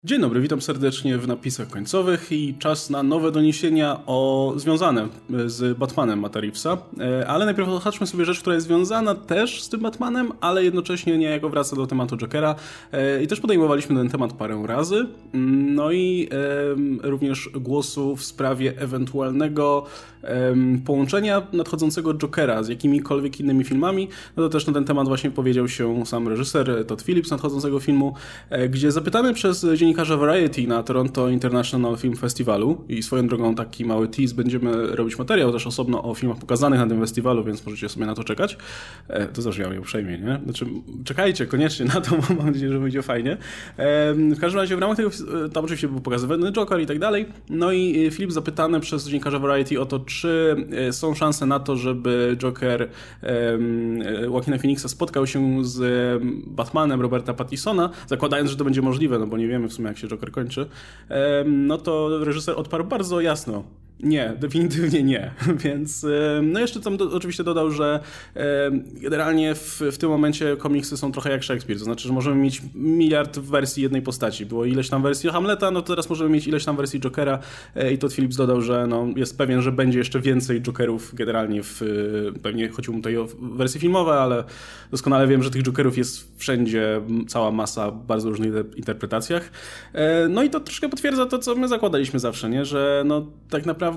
Dzień dobry, witam serdecznie w napisach końcowych i czas na nowe doniesienia związane z Batmanem Matta Reevesa. Ale najpierw odhaczmy sobie rzecz, która jest związana też z tym Batmanem, ale jednocześnie niejako wraca do tematu Jokera. I też podejmowaliśmy ten temat parę razy. No i również głosu w sprawie ewentualnego połączenia nadchodzącego Jokera z jakimikolwiek innymi filmami. No to też na ten temat właśnie powiedział się sam reżyser Todd Phillips nadchodzącego filmu, gdzie zapytany przez dziennikarza Variety na Toronto International Film Festivalu i swoją drogą taki mały tease, będziemy robić materiał też osobno o filmach pokazanych na tym festiwalu, więc możecie sobie na to czekać. To zabrzmiało uprzejmie, nie? Znaczy, czekajcie koniecznie na to, bo mam nadzieję, że będzie fajnie. W każdym razie w ramach tego, tam oczywiście był pokazywany Joker i tak dalej. No i Philip zapytany przez dziennikarza Variety o to, czy są szanse na to, żeby Joker Joaquina Phoenixa spotkał się z Batmanem Roberta Pattinsona, zakładając, że to będzie możliwe, no bo nie wiemy w sumie, jak się Joker kończy, no to reżyser odparł bardzo jasno. Nie, definitywnie nie. Więc no jeszcze tam oczywiście dodał, że generalnie w tym momencie komiksy są trochę jak Shakespeare, to znaczy, że możemy mieć miliard wersji jednej postaci. Było ileś tam wersji Hamleta, no to teraz możemy mieć ileś tam wersji Jokera i Todd Phillips dodał, że no, jest pewien, że będzie jeszcze więcej Jokerów generalnie pewnie chodziło mu tutaj o wersje filmowe, ale doskonale wiem, że tych Jokerów jest wszędzie cała masa w bardzo różnych interpretacjach. No i to troszkę potwierdza to, co my zakładaliśmy zawsze, nie? Że no tak naprawdę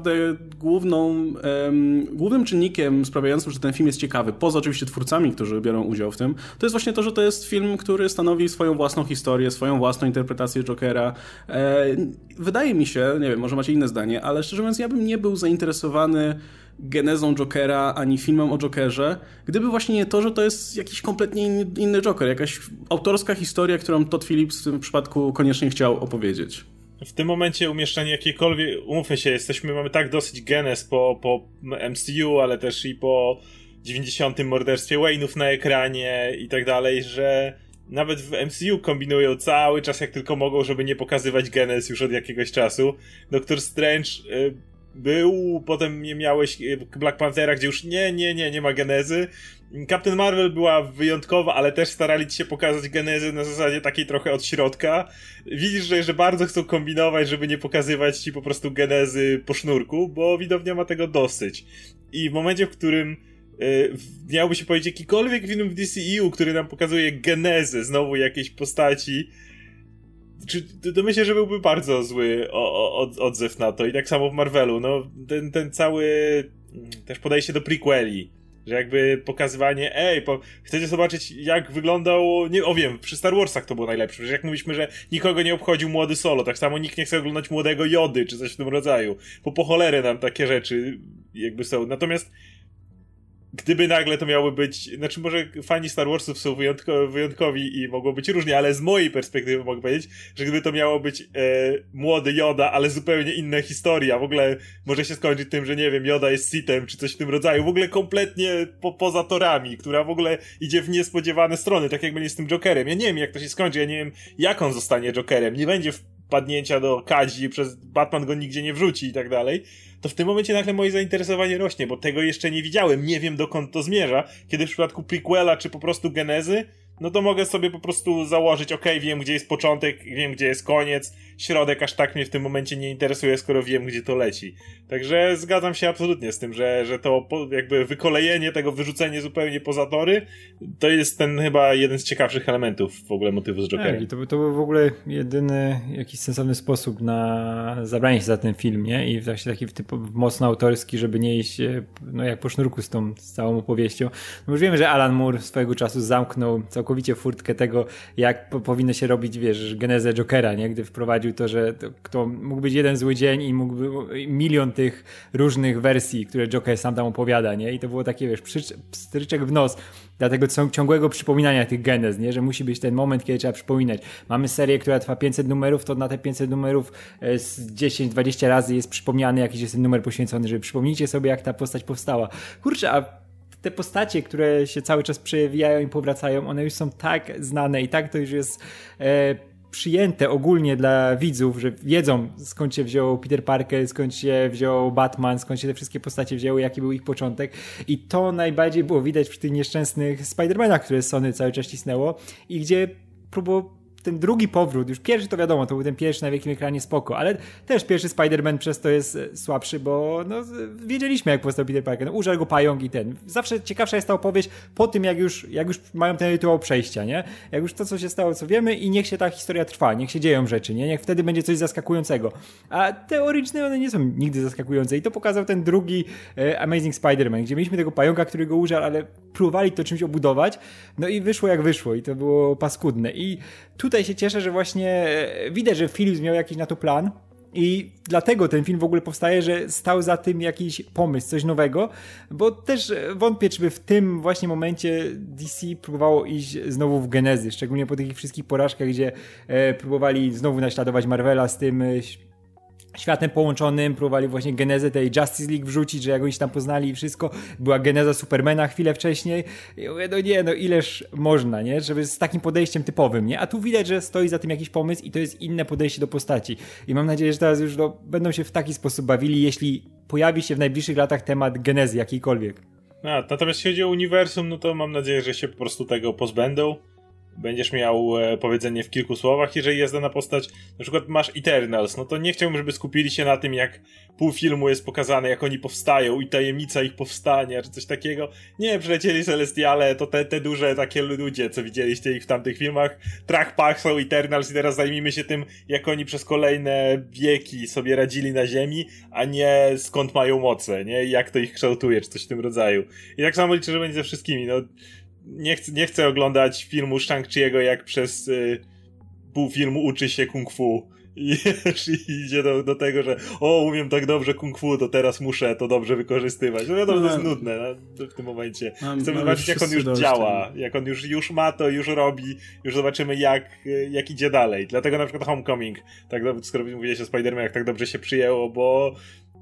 głównym czynnikiem sprawiającym, że ten film jest ciekawy, poza oczywiście twórcami, którzy biorą udział w tym, to jest właśnie to, że to jest film, który stanowi swoją własną historię, swoją własną interpretację Jokera. Wydaje mi się, nie wiem, może macie inne zdanie, ale szczerze mówiąc, ja bym nie był zainteresowany genezą Jokera, ani filmem o Jokerze, gdyby właśnie nie to, że to jest jakiś kompletnie inny Joker, jakaś autorska historia, którą Todd Phillips w tym przypadku koniecznie chciał opowiedzieć. W tym momencie umieszczenie jakiejkolwiek, umówmy się, mamy tak dosyć genez po MCU, ale też i po 90. morderstwie Wayne'ów na ekranie i tak dalej, że nawet w MCU kombinują cały czas jak tylko mogą, żeby nie pokazywać genez już od jakiegoś czasu. Doctor Strange był, potem nie miałeś Black Panthera, gdzie już nie ma genezy. Captain Marvel była wyjątkowa, ale też starali ci się pokazać genezę na zasadzie takiej trochę od środka. Widzisz, że bardzo chcą kombinować, żeby nie pokazywać ci po prostu genezy po sznurku, bo widownia ma tego dosyć. I w momencie, w którym miałby się powiedzieć jakikolwiek film w DCEU, który nam pokazuje genezę znowu jakiejś postaci, to myślę, że byłby bardzo zły odzew na to. I tak samo w Marvelu, no ten cały też podejście do prequeli, że jakby pokazywanie, chcecie zobaczyć jak wyglądał, wiem, przy Star Warsach to było najlepsze, że jak mówiliśmy, że nikogo nie obchodził młody Solo, tak samo nikt nie chce oglądać młodego Jody, czy coś w tym rodzaju, po cholerę nam takie rzeczy jakby są, natomiast gdyby nagle to miało być, znaczy może fani Star Warsów są wyjątkowi i mogło być różnie, ale z mojej perspektywy mogę powiedzieć, że gdyby to miało być młody Yoda, ale zupełnie inna historia, w ogóle może się skończyć tym, że nie wiem, Yoda jest Sithem, czy coś w tym rodzaju, w ogóle kompletnie poza torami, która w ogóle idzie w niespodziewane strony, tak jak będzie z tym Jokerem. Ja nie wiem, jak to się skończy, ja nie wiem, jak on zostanie Jokerem, nie będzie wpadnięcia do kadzi, przez Batman go nigdzie nie wrzuci i tak dalej, to w tym momencie nagle moje zainteresowanie rośnie, bo tego jeszcze nie widziałem, nie wiem dokąd to zmierza, kiedy w przypadku prequela czy po prostu genezy, no to mogę sobie po prostu założyć, wiem gdzie jest początek, wiem gdzie jest koniec, środek aż tak mnie w tym momencie nie interesuje, skoro wiem gdzie to leci. Także zgadzam się absolutnie z tym, że to jakby wykolejenie tego, wyrzucenie zupełnie poza tory, to jest ten chyba jeden z ciekawszych elementów w ogóle motywu z Jokerem. Tak, i to był w ogóle jedyny jakiś sensowny sposób na zabranie się za ten film, nie? I właśnie taki mocno autorski, żeby nie iść jak po sznurku z całą opowieścią. No już wiemy, że Alan Moore swojego czasu zamknął całkowicie furtkę tego, jak powinno się robić, genezę Jokera, nie? Gdy wprowadził to, że to mógł być jeden zły dzień i mógłby milion tych różnych wersji, które Joker sam tam opowiada, nie? I to było takie, pstryczek w nos dla tego ciągłego przypominania tych genez, nie? Że musi być ten moment, kiedy trzeba przypominać. Mamy serię, która trwa 500 numerów, to na te 500 numerów z 10-20 razy jest przypomniany jakiś jest ten numer poświęcony, żeby przypomnijcie sobie, jak ta postać powstała. Kurczę, a te postacie, które się cały czas przejawiają i powracają, one już są tak znane i tak to już jest przyjęte ogólnie dla widzów, że wiedzą, skąd się wziął Peter Parker, skąd się wziął Batman, skąd się te wszystkie postacie wzięły, jaki był ich początek. I to najbardziej było widać przy tych nieszczęsnych Spider-Manach, które Sony cały czas cisnęło i gdzie próbował ten drugi powrót, już pierwszy to wiadomo, to był ten pierwszy na wielkim ekranie spoko, ale też pierwszy Spider-Man przez to jest słabszy, bo no, wiedzieliśmy jak powstał Peter Parker, no, użarł go pająk i ten. Zawsze ciekawsza jest ta opowieść po tym, jak już mają ten rytuał przejścia, nie? Jak już to, co się stało, co wiemy i niech się ta historia trwa, niech się dzieją rzeczy, nie? Niech wtedy będzie coś zaskakującego. A te originy, one nie są nigdy zaskakujące i to pokazał ten drugi Amazing Spider-Man, gdzie mieliśmy tego pająka, który go użarł, ale próbowali to czymś obudować, no i wyszło jak wyszło i to było paskudne. I tutaj się cieszę, że właśnie widać, że Phillips miał jakiś na to plan i dlatego ten film w ogóle powstaje, że stał za tym jakiś pomysł, coś nowego, bo też wątpię, czy by w tym właśnie momencie DC próbowało iść znowu w genezy, szczególnie po tych wszystkich porażkach, gdzie próbowali znowu naśladować Marvela z tym światem połączonym, próbowali właśnie genezę tej Justice League wrzucić, że jak oni się tam poznali i wszystko, była geneza Supermana chwilę wcześniej. I mówię, no nie, no ileż można, nie? Żeby z takim podejściem typowym, nie? A tu widać, że stoi za tym jakiś pomysł i to jest inne podejście do postaci. I mam nadzieję, że teraz już będą się w taki sposób bawili, jeśli pojawi się w najbliższych latach temat genezy jakiejkolwiek. Natomiast jeśli chodzi o uniwersum, no to mam nadzieję, że się po prostu tego pozbędą. Będziesz miał powiedzenie w kilku słowach, jeżeli jest dana postać, na przykład masz Eternals, no to nie chciałbym, żeby skupili się na tym, jak pół filmu jest pokazane, jak oni powstają i tajemnica ich powstania, czy coś takiego. Nie, przylecieli Celestiale, to te duże takie ludzie, co widzieliście ich w tamtych filmach. Trach-pach są Eternals i teraz zajmijmy się tym, jak oni przez kolejne wieki sobie radzili na Ziemi, a nie skąd mają moce, nie? I jak to ich kształtuje, czy coś w tym rodzaju. I tak samo liczę, że będzie ze wszystkimi, no. Nie chcę oglądać filmu Shang-Chi'ego, jak przez pół filmu uczy się kung fu i idzie do tego, że umiem tak dobrze kung fu, to teraz muszę to dobrze wykorzystywać. No wiadomo, to jest nudne w tym momencie. Chcemy zobaczyć, jak on już działa, jak on już ma to, już robi, już zobaczymy, jak idzie dalej. Dlatego na przykład Homecoming, tak skoro mówiłeś o Spider-Manach, tak dobrze się przyjęło, bo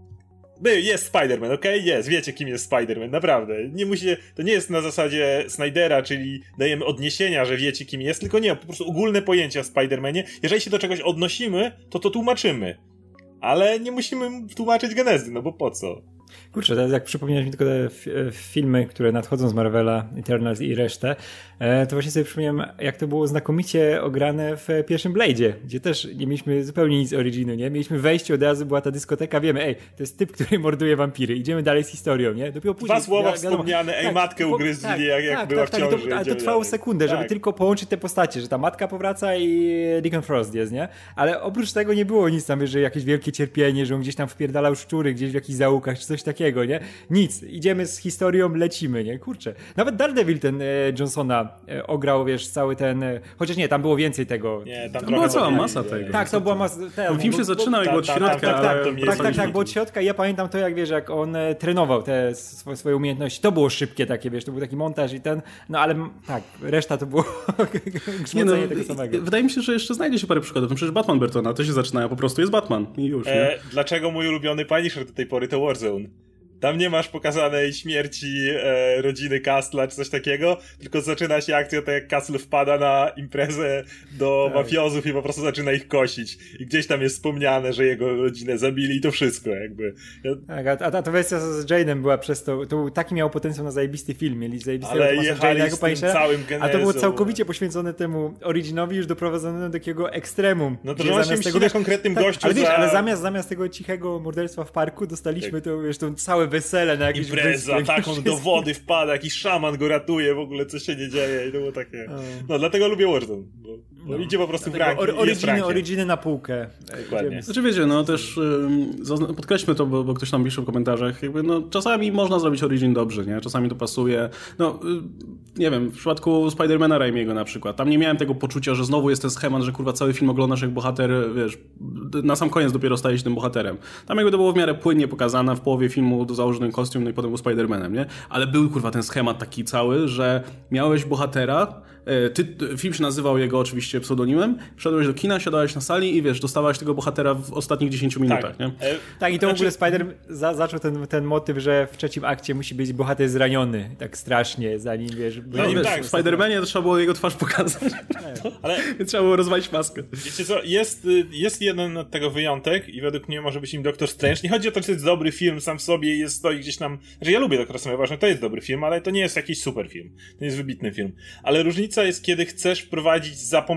jest Spider-Man, okej? Jest, wiecie kim jest Spider-Man, naprawdę. To nie jest na zasadzie Snydera, czyli dajemy odniesienia, że wiecie kim jest, tylko nie, po prostu ogólne pojęcia o Spider-Manie. Jeżeli się do czegoś odnosimy, to tłumaczymy. Ale nie musimy tłumaczyć genezy, no bo po co? Kurczę, teraz jak przypomniałeś mi tylko te filmy, które nadchodzą z Marvela, Eternals i resztę, to właśnie sobie przypomniałem, jak to było znakomicie ograne w pierwszym Blade'zie, gdzie też nie mieliśmy zupełnie nic originu, nie? Mieliśmy wejście, od razu była ta dyskoteka, wiemy, to jest typ, który morduje wampiry, idziemy dalej z historią, nie? Dopiero później... 2 słowa wspomniane, matkę ugryzli, jak była w ciąży. Ale to trwało sekundę, żeby tylko połączyć te postacie, że ta matka powraca i Deacon Frost jest, nie? Ale oprócz tego nie było nic tam, że jakieś wielkie cierpienie, że on gdzieś tam wpierdalał szczury, gdzieś w jakichś zaułkach, czy coś takiego, nie? Nic. Idziemy z historią, lecimy, nie? Kurczę. Nawet Daredevil ten Johnsona ograł, wiesz, cały ten... Chociaż nie, tam było więcej tego. Nie, tam była cała masa tego. Tak, to była masa... Film się zaczynał jakby od środka. Tak, bo od środka i ja pamiętam to, jak wiesz, jak on trenował te swoje umiejętności. To było szybkie takie, wiesz, to był taki montaż i no ale tak, reszta to było grzmocenie tego samego. Wydaje mi się, że jeszcze znajdzie się parę przykładów. No przecież Batman Burtona to się zaczyna, po prostu jest Batman i już. Dlaczego mój ulubiony Punisher do tej pory to Warzone? Tam nie masz pokazanej śmierci rodziny Castla czy coś takiego, tylko zaczyna się akcja, tak jak Castle wpada na imprezę do mafiozów i po prostu zaczyna ich kosić. I gdzieś tam jest wspomniane, że jego rodzinę zabili i to wszystko jakby. Tak, a ta wersja z Jade'em była przez to był taki miał potencjał na zajebisty film, mieli zajebistego ale jechali z tym całym genezą. A to było całkowicie poświęcone temu originowi, już doprowadzone do takiego ekstremum. No to właśnie myśli na konkretnym gościu ale zamiast tego cichego morderstwa w parku dostaliśmy to, wiesz, to całe wesele na jakiś impreza, tak, on do wody wpada, jakiś szaman go ratuje, w ogóle coś się nie dzieje i to było takie... No, dlatego lubię Warzone, bo idzie po prostu w ranking originy na półkę. Dokładnie. Znaczy wiecie, no też podkreślmy to, bo ktoś tam pisze w komentarzach, jakby no czasami można zrobić origin dobrze, nie? Czasami to pasuje. No, nie wiem, w przypadku Spidermana Raimiego na przykład, tam nie miałem tego poczucia, że znowu jest ten schemat, że kurwa cały film oglądasz jak bohater, wiesz, na sam koniec dopiero staje się tym bohaterem. Tam jakby to było w miarę płynnie pokazane, w połowie filmu założył kostium, no i potem był Spidermanem, nie? Ale był kurwa ten schemat taki cały, że miałeś bohatera, film się nazywał jego oczywiście pseudonimem, szedłeś do kina, siadałeś na sali i wiesz, dostawałeś tego bohatera w ostatnich 10 minutach, nie? Tak, i to w ogóle Spider zaczął ten motyw, że w trzecim akcie musi być bohater zraniony, tak strasznie, zanim wiesz... No wiesz, tak, w Spidermanie to trzeba było jego twarz pokazać, ale trzeba było rozwalić maskę. Wiecie co, jest jeden od tego wyjątek i według mnie może być nim Doctor Strange. Nie chodzi o to, czy to jest dobry film sam w sobie i stoi gdzieś tam... Znaczy ja lubię Doctor Strange, ważne, to jest dobry film, ale to nie jest jakiś super film. To nie jest wybitny film. Ale różnica jest, kiedy chcesz wprowadzić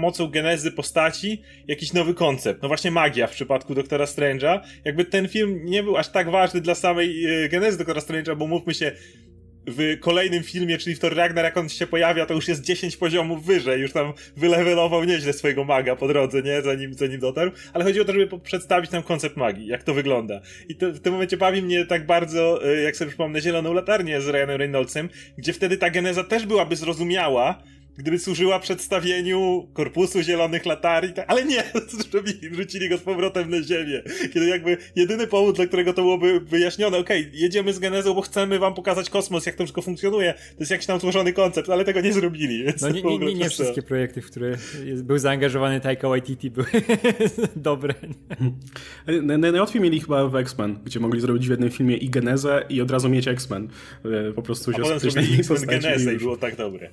mocą genezy postaci jakiś nowy koncept. No właśnie magia w przypadku Doktora Strange'a. Jakby ten film nie był aż tak ważny dla samej genezy Doktora Strange'a, bo mówmy się, w kolejnym filmie, czyli w Thor Ragnarok, jak on się pojawia, to już jest 10 poziomów wyżej, już tam wylewelował nieźle swojego maga po drodze, nie? Zanim dotarł, ale chodzi o to, żeby przedstawić nam koncept magii, jak to wygląda. I to w tym momencie bawi mnie tak bardzo, jak sobie przypomnę, Zieloną Latarnię z Ryanem Reynoldsem, gdzie wtedy ta geneza też byłaby zrozumiała, gdyby służyła przedstawieniu Korpusu Zielonych Latarni, ale nie, zrobili, wrzucili go z powrotem na ziemię. Kiedy jakby jedyny powód, dla którego to byłoby wyjaśnione, okej, jedziemy z genezą, bo chcemy wam pokazać kosmos, jak to wszystko funkcjonuje, to jest jakiś tam złożony koncept, ale tego nie zrobili. Więc no nie wszystkie projekty, w które był zaangażowany Taika Waititi, były dobre. Najłatwiej mieli chyba w X-Men, gdzie mogli zrobić w jednym filmie i genezę i od razu mieć X-Men. Po prostu się potem zrobili X-Men genezę i było tak dobre.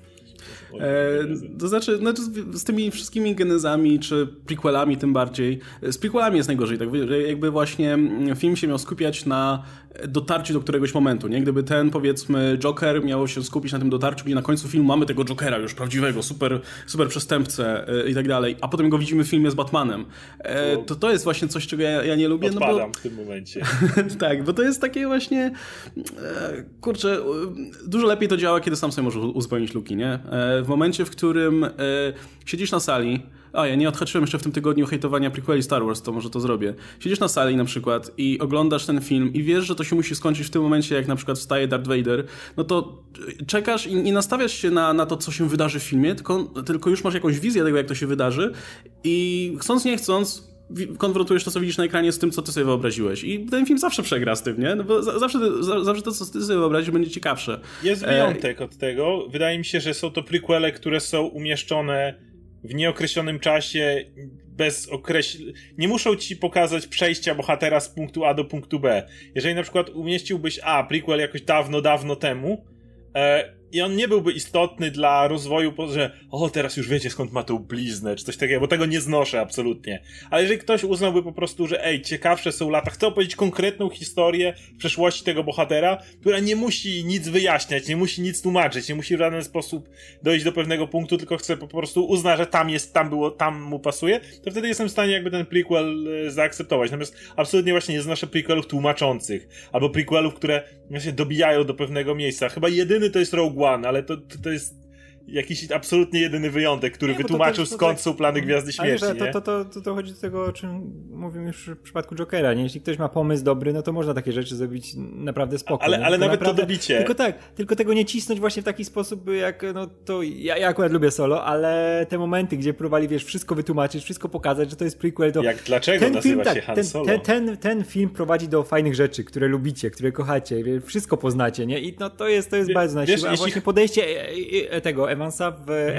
To znaczy, z tymi wszystkimi genezami, czy prequelami tym bardziej, z prequelami jest najgorzej, tak, że jakby właśnie film się miał skupiać na dotarciu do któregoś momentu, nie? Gdyby ten, powiedzmy, Joker miał się skupić na tym dotarciu, gdzie na końcu filmu mamy tego Jokera już prawdziwego, super przestępcę i tak dalej, a potem go widzimy w filmie z Batmanem, to jest właśnie coś, czego ja nie lubię. Odpadam w tym momencie. Tak, bo to jest takie właśnie, kurczę, dużo lepiej to działa, kiedy sam sobie możesz uzupełnić luki, nie? W momencie, w którym siedzisz na sali, ja nie odhaczyłem jeszcze w tym tygodniu hejtowania prequeli Star Wars, to może to zrobię. Siedzisz na sali na przykład i oglądasz ten film i wiesz, że to się musi skończyć w tym momencie, jak na przykład wstaje Darth Vader, no to czekasz i nie nastawiasz się na to, co się wydarzy w filmie, tylko już masz jakąś wizję tego, jak to się wydarzy i chcąc nie chcąc konfrontujesz to, co widzisz na ekranie z tym, co ty sobie wyobraziłeś. I ten film zawsze przegra z tym, nie? No bo zawsze to, co ty sobie wyobrazisz, będzie ciekawsze. Jest wyjątek od tego. Wydaje mi się, że są to prequele, które są umieszczone w nieokreślonym czasie, nie muszą ci pokazać przejścia bohatera z punktu A do punktu B. Jeżeli na przykład umieściłbyś prequel jakoś dawno temu, i on nie byłby istotny dla rozwoju, że teraz już wiecie, skąd ma tą bliznę, czy coś takiego, bo tego nie znoszę absolutnie. Ale jeżeli ktoś uznałby po prostu, że ciekawsze są lata, chce opowiedzieć konkretną historię w przeszłości tego bohatera, która nie musi nic wyjaśniać, nie musi nic tłumaczyć, nie musi w żaden sposób dojść do pewnego punktu, tylko chce po prostu uznać, że tam mu pasuje, to wtedy jestem w stanie jakby ten prequel zaakceptować. Natomiast absolutnie właśnie nie znoszę prequelów tłumaczących, albo prequelów, które właśnie dobijają do pewnego miejsca. Chyba jedyny to jest Rogue One, ale to jest jakiś absolutnie jedyny wyjątek, który wytłumaczył skąd są plany Gwiazdy Śmierci. Ale to chodzi do tego, o czym mówimy już w przypadku Jokera, nie? Jeśli ktoś ma pomysł dobry, no to można takie rzeczy zrobić naprawdę spoko. Ale nawet naprawdę, to dobicie. Tylko tego nie cisnąć właśnie w taki sposób, jak to ja akurat lubię Solo, ale te momenty, gdzie próbowali, wszystko wytłumaczyć, wszystko pokazać, że to jest prequel, to dlaczego nazywa się Han Solo? Ten film prowadzi do fajnych rzeczy, które lubicie, które kochacie, wszystko poznacie, nie? I to jest bardzo na siłę. A właśnie podejście tego Evansa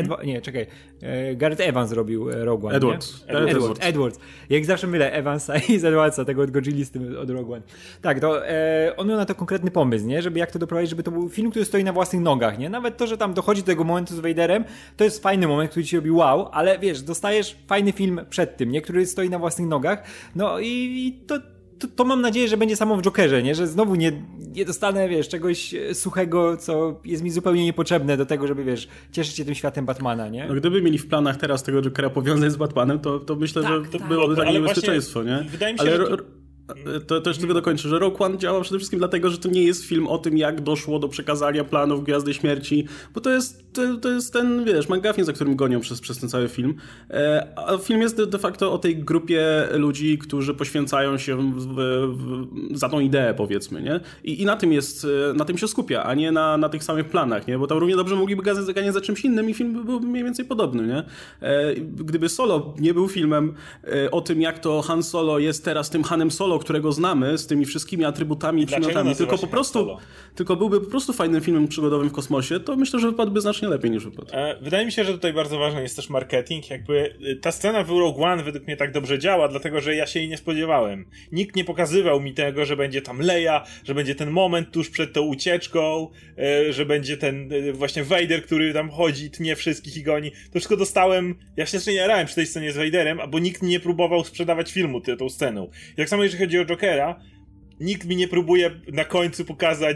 Gareth Evans robił Rogue One. Edwards. Jak zawsze mylę Evansa i z Edwardsa, tego od Godzilli z tym od Rogue One. Tak, to on miał na to konkretny pomysł, nie? Żeby jak to doprowadzić, żeby to był film, który stoi na własnych nogach, nie? Nawet to, że tam dochodzi do tego momentu z Vaderem, to jest fajny moment, który ci robi wow, ale dostajesz fajny film przed tym, nie? Który stoi na własnych nogach. No i to mam nadzieję, że będzie samo w Jokerze, nie? Że znowu nie dostanę, czegoś suchego, co jest mi zupełnie niepotrzebne do tego, żeby, cieszyć się tym światem Batmana, nie? No gdyby mieli w planach teraz tego Jokera powiązać z Batmanem, to myślę, że to byłoby takie niebezpieczeństwo, nie? Wydaje mi się, że to też tylko dokończę, że Rogue One działa przede wszystkim dlatego, że to nie jest film o tym, jak doszło do przekazania planów Gwiazdy Śmierci, bo to jest ten, McGuffin, za którym gonią przez ten cały film. A film jest de facto o tej grupie ludzi, którzy poświęcają się za tą ideę, powiedzmy, nie? I na tym się skupia, a nie na tych samych planach, nie? Bo tam równie dobrze mogliby ganiać za czymś innym i film byłby mniej więcej podobny, nie? Gdyby Solo nie był filmem o tym, jak to Han Solo jest teraz tym Hanem Solo, którego znamy, z tymi wszystkimi atrybutami i przymiotami, tylko byłby po prostu fajnym filmem przygodowym w kosmosie, to myślę, że wypadłby znacznie lepiej niż wypadł. Wydaje mi się, że tutaj bardzo ważny jest też marketing. Jakby ta scena w Rogue One według mnie tak dobrze działa, dlatego że ja się jej nie spodziewałem. Nikt nie pokazywał mi tego, że będzie tam Leia, że będzie ten moment tuż przed tą ucieczką, że będzie ten właśnie Vader, który tam chodzi, tnie wszystkich i goni. To wszystko dostałem, ja się nie jarałem przy tej scenie z Vaderem, bo nikt nie próbował sprzedawać filmu tą sceną. Jak samo jeżeli chodzi o Jokera, nikt mi nie próbuje na końcu pokazać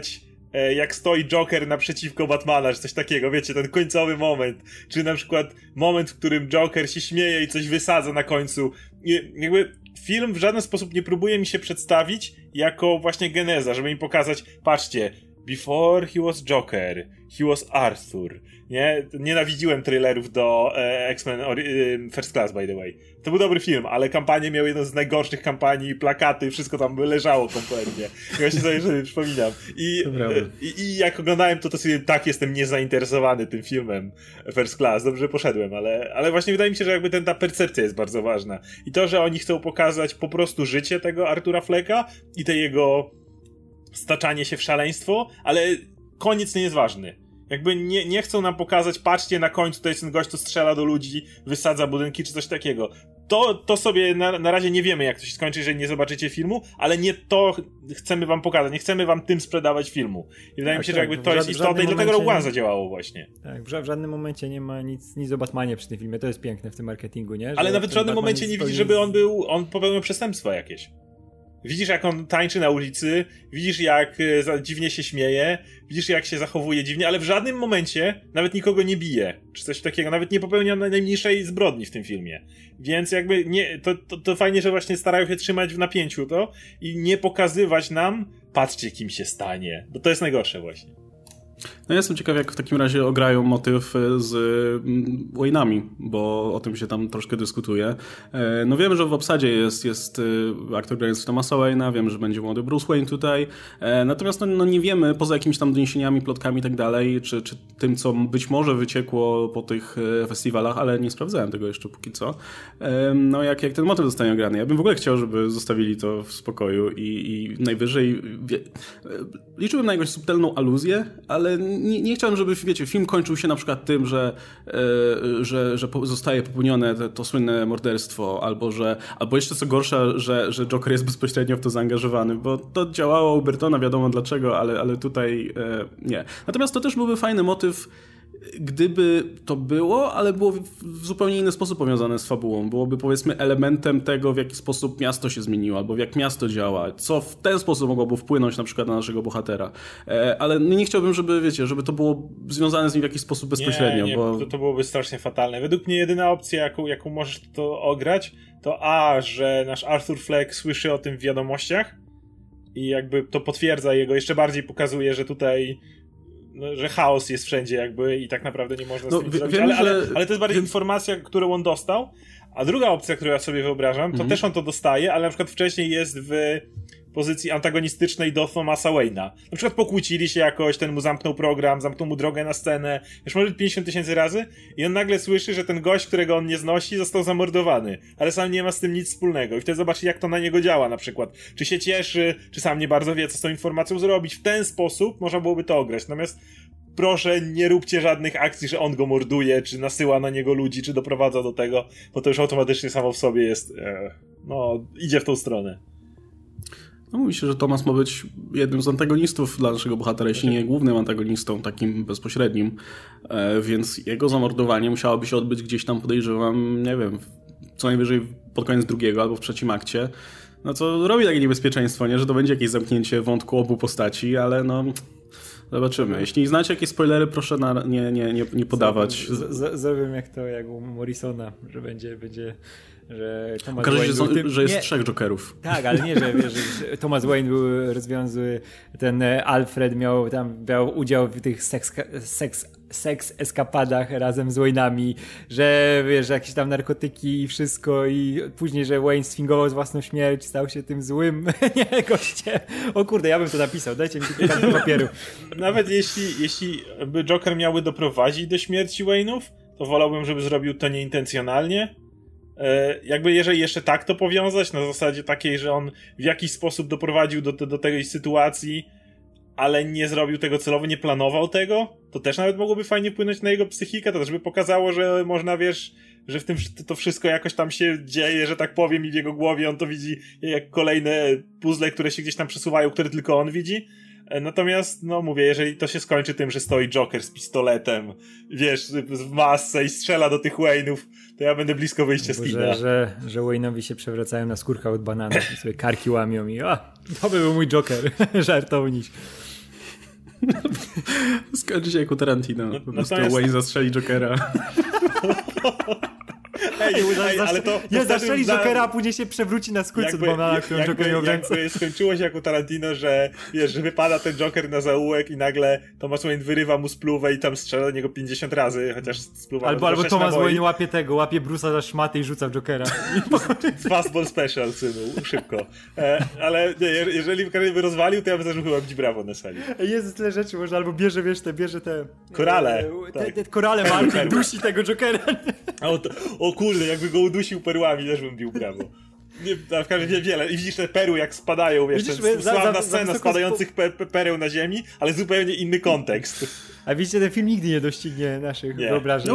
jak stoi Joker naprzeciwko Batmana, czy coś takiego, wiecie, ten końcowy moment, czy na przykład moment, w którym Joker się śmieje i coś wysadza na końcu. Jakby film w żaden sposób nie próbuje mi się przedstawić jako właśnie geneza, żeby mi pokazać, patrzcie, before he was Joker, he was Arthur. Nie? Nienawidziłem trailerów do X-Men First Class, by the way. To był dobry film, ale kampanię miał jedną z najgorszych kampanii, plakaty, wszystko tam leżało kompletnie. I właśnie sobie przypominam. I jak oglądałem to sobie tak jestem niezainteresowany tym filmem First Class. Dobrze poszedłem, ale właśnie wydaje mi się, że jakby ta percepcja jest bardzo ważna. I to, że oni chcą pokazać po prostu życie tego Artura Flecka i te jego staczanie się w szaleństwo, ale koniec nie jest ważny. Jakby nie chcą nam pokazać, patrzcie, na końcu to jest ten gość, co strzela do ludzi, wysadza budynki, czy coś takiego. To sobie na razie nie wiemy, jak to się skończy, jeżeli nie zobaczycie filmu, ale nie to chcemy wam pokazać, nie chcemy wam tym sprzedawać filmu. I wydaje mi się, że jakby to jest istotne i dlatego Rogue One zadziałało właśnie. Tak, w żadnym momencie nie ma nic o Batmanie przy tym filmie, to jest piękne w tym marketingu, nie? Że ale nawet w żadnym momencie nie widzisz, żeby on popełnił przestępstwa jakieś. Widzisz, jak on tańczy na ulicy, widzisz, jak dziwnie się śmieje, widzisz, jak się zachowuje dziwnie, ale w żadnym momencie nawet nikogo nie bije, czy coś takiego, nawet nie popełnia najmniejszej zbrodni w tym filmie. Więc jakby to fajnie, że właśnie starają się trzymać w napięciu to i nie pokazywać nam, patrzcie, kim się stanie, bo to jest najgorsze właśnie. No ja jestem ciekaw, jak w takim razie ograją motyw z Wayne'ami, bo o tym się tam troszkę dyskutuje. No wiemy, że w obsadzie jest aktor grający Thomasa Wayne'a, wiemy, że będzie młody Bruce Wayne tutaj, natomiast no nie wiemy, poza jakimiś tam doniesieniami, plotkami i tak dalej, czy tym, co być może wyciekło po tych festiwalach, ale nie sprawdzałem tego jeszcze póki co, no jak ten motyw zostanie ograny. Ja bym w ogóle chciał, żeby zostawili to w spokoju i najwyżej liczyłem na jakąś subtelną aluzję, ale nie chciałem, żeby, wiecie, film kończył się na przykład tym, że zostaje popełnione to słynne morderstwo, albo jeszcze co gorsza, że Joker jest bezpośrednio w to zaangażowany, bo to działało u Burtona, wiadomo dlaczego, ale tutaj nie. Natomiast to też byłby fajny motyw, gdyby to było, ale było w zupełnie inny sposób powiązane z fabułą. Byłoby, powiedzmy, elementem tego, w jaki sposób miasto się zmieniło, albo jak miasto działa, co w ten sposób mogłoby wpłynąć na przykład na naszego bohatera. Ale nie chciałbym, żeby to było związane z nim w jakiś sposób bezpośrednio. Nie, bo to byłoby strasznie fatalne. Według mnie jedyna opcja, jaką możesz to ograć, to że nasz Arthur Fleck słyszy o tym w wiadomościach i jakby to potwierdza jego, jeszcze bardziej pokazuje, że tutaj że chaos jest wszędzie jakby i tak naprawdę nie można z tym zrobić, ale to jest bardziej informacja, którą on dostał, a druga opcja, którą ja sobie wyobrażam, to też on to dostaje, ale na przykład wcześniej jest w pozycji antagonistycznej do Thomasa Wayne'a. Na przykład pokłócili się jakoś, ten mu zamknął program, zamknął mu drogę na scenę, już może 50 000 razy i on nagle słyszy, że ten gość, którego on nie znosi, został zamordowany, ale sam nie ma z tym nic wspólnego i wtedy zobaczy, jak to na niego działa na przykład. Czy się cieszy, czy sam nie bardzo wie, co z tą informacją zrobić. W ten sposób można byłoby to ograć. Natomiast proszę, nie róbcie żadnych akcji, że on go morduje, czy nasyła na niego ludzi, czy doprowadza do tego, bo to już automatycznie samo w sobie jest idzie w tą stronę. No mówi się, że Thomas ma być jednym z antagonistów dla naszego bohatera, jeśli nie głównym antagonistą, takim bezpośrednim, więc jego zamordowanie musiałoby się odbyć gdzieś tam, podejrzewam, nie wiem, co najwyżej pod koniec drugiego albo w trzecim akcie, no co robi takie niebezpieczeństwo, nie, że to będzie jakieś zamknięcie wątku obu postaci, ale no zobaczymy. Jeśli znacie jakieś spoilery, proszę nie podawać. Zrobię jak u Morrisona, że będzie że Thomas okaże się, Wayne że jest 3 Jokerów. Tak, ale nie, że wiesz, że Thomas Wayne był rozwiązły, ten Alfred brał udział w tych seks eskapadach razem z Wayne'ami, że wiesz, jakieś tam narkotyki i wszystko i później, że Wayne sfingował z własną śmierć, stał się tym złym, nie, goście. O kurde, ja bym to napisał, dajcie mi tylko papieru. Nawet jeśli by Joker miałby doprowadzić do śmierci Wayne'ów, to wolałbym, żeby zrobił to nieintencjonalnie. Jakby jeżeli jeszcze tak to powiązać, na zasadzie takiej, że on w jakiś sposób doprowadził do tej sytuacji, ale nie zrobił tego celowo, nie planował tego, to też nawet mogłoby fajnie wpłynąć na jego psychikę, to też by pokazało, że można, wiesz, że w tym to wszystko jakoś tam się dzieje, że tak powiem, i w jego głowie on to widzi jak kolejne puzzle, które się gdzieś tam przesuwają, które tylko on widzi. Natomiast, no mówię, jeżeli to się skończy tym, że stoi Joker z pistoletem, wiesz, w masce i strzela do tych Wayne'ów, to ja będę blisko wyjścia z kina. Że Wayne'owi się przewracają na skórka od banana i sobie karki łamią i to by był mój Joker, żartowniś. Skończy się jak u Tarantino. Po prostu Wayne zastrzeli Jokera. Ale to zastrzeli Jokera, a później się przewróci na skórce z banana, którą Joker miał w ręce. Jakby skończyło się jak u Tarantino, że wiesz, że wypada ten Joker na zaułek i nagle Thomas Wayne wyrywa mu spluwę i tam strzela do niego 50 razy, chociaż spluwa... Albo Thomas Wayne łapie Bruce'a za szmaty i rzuca w Jokera. Fastball special, synu, szybko. Ale nie, jeżeli by rozwalił, to ja bym też chyba bić brawo na sali. Jest tyle rzeczy, może albo bierze te... Korale. Te korale Martin dusi tego Jokera. O kurde, jakby go udusił perłami, też bym bił brawo. Nie, w każdym razie wiele. I widzisz te perły jak spadają, wiesz, sławna scena spadających pereł na ziemi, ale zupełnie inny kontekst. A widzicie, ten film nigdy nie doścignie naszych wyobrażeń.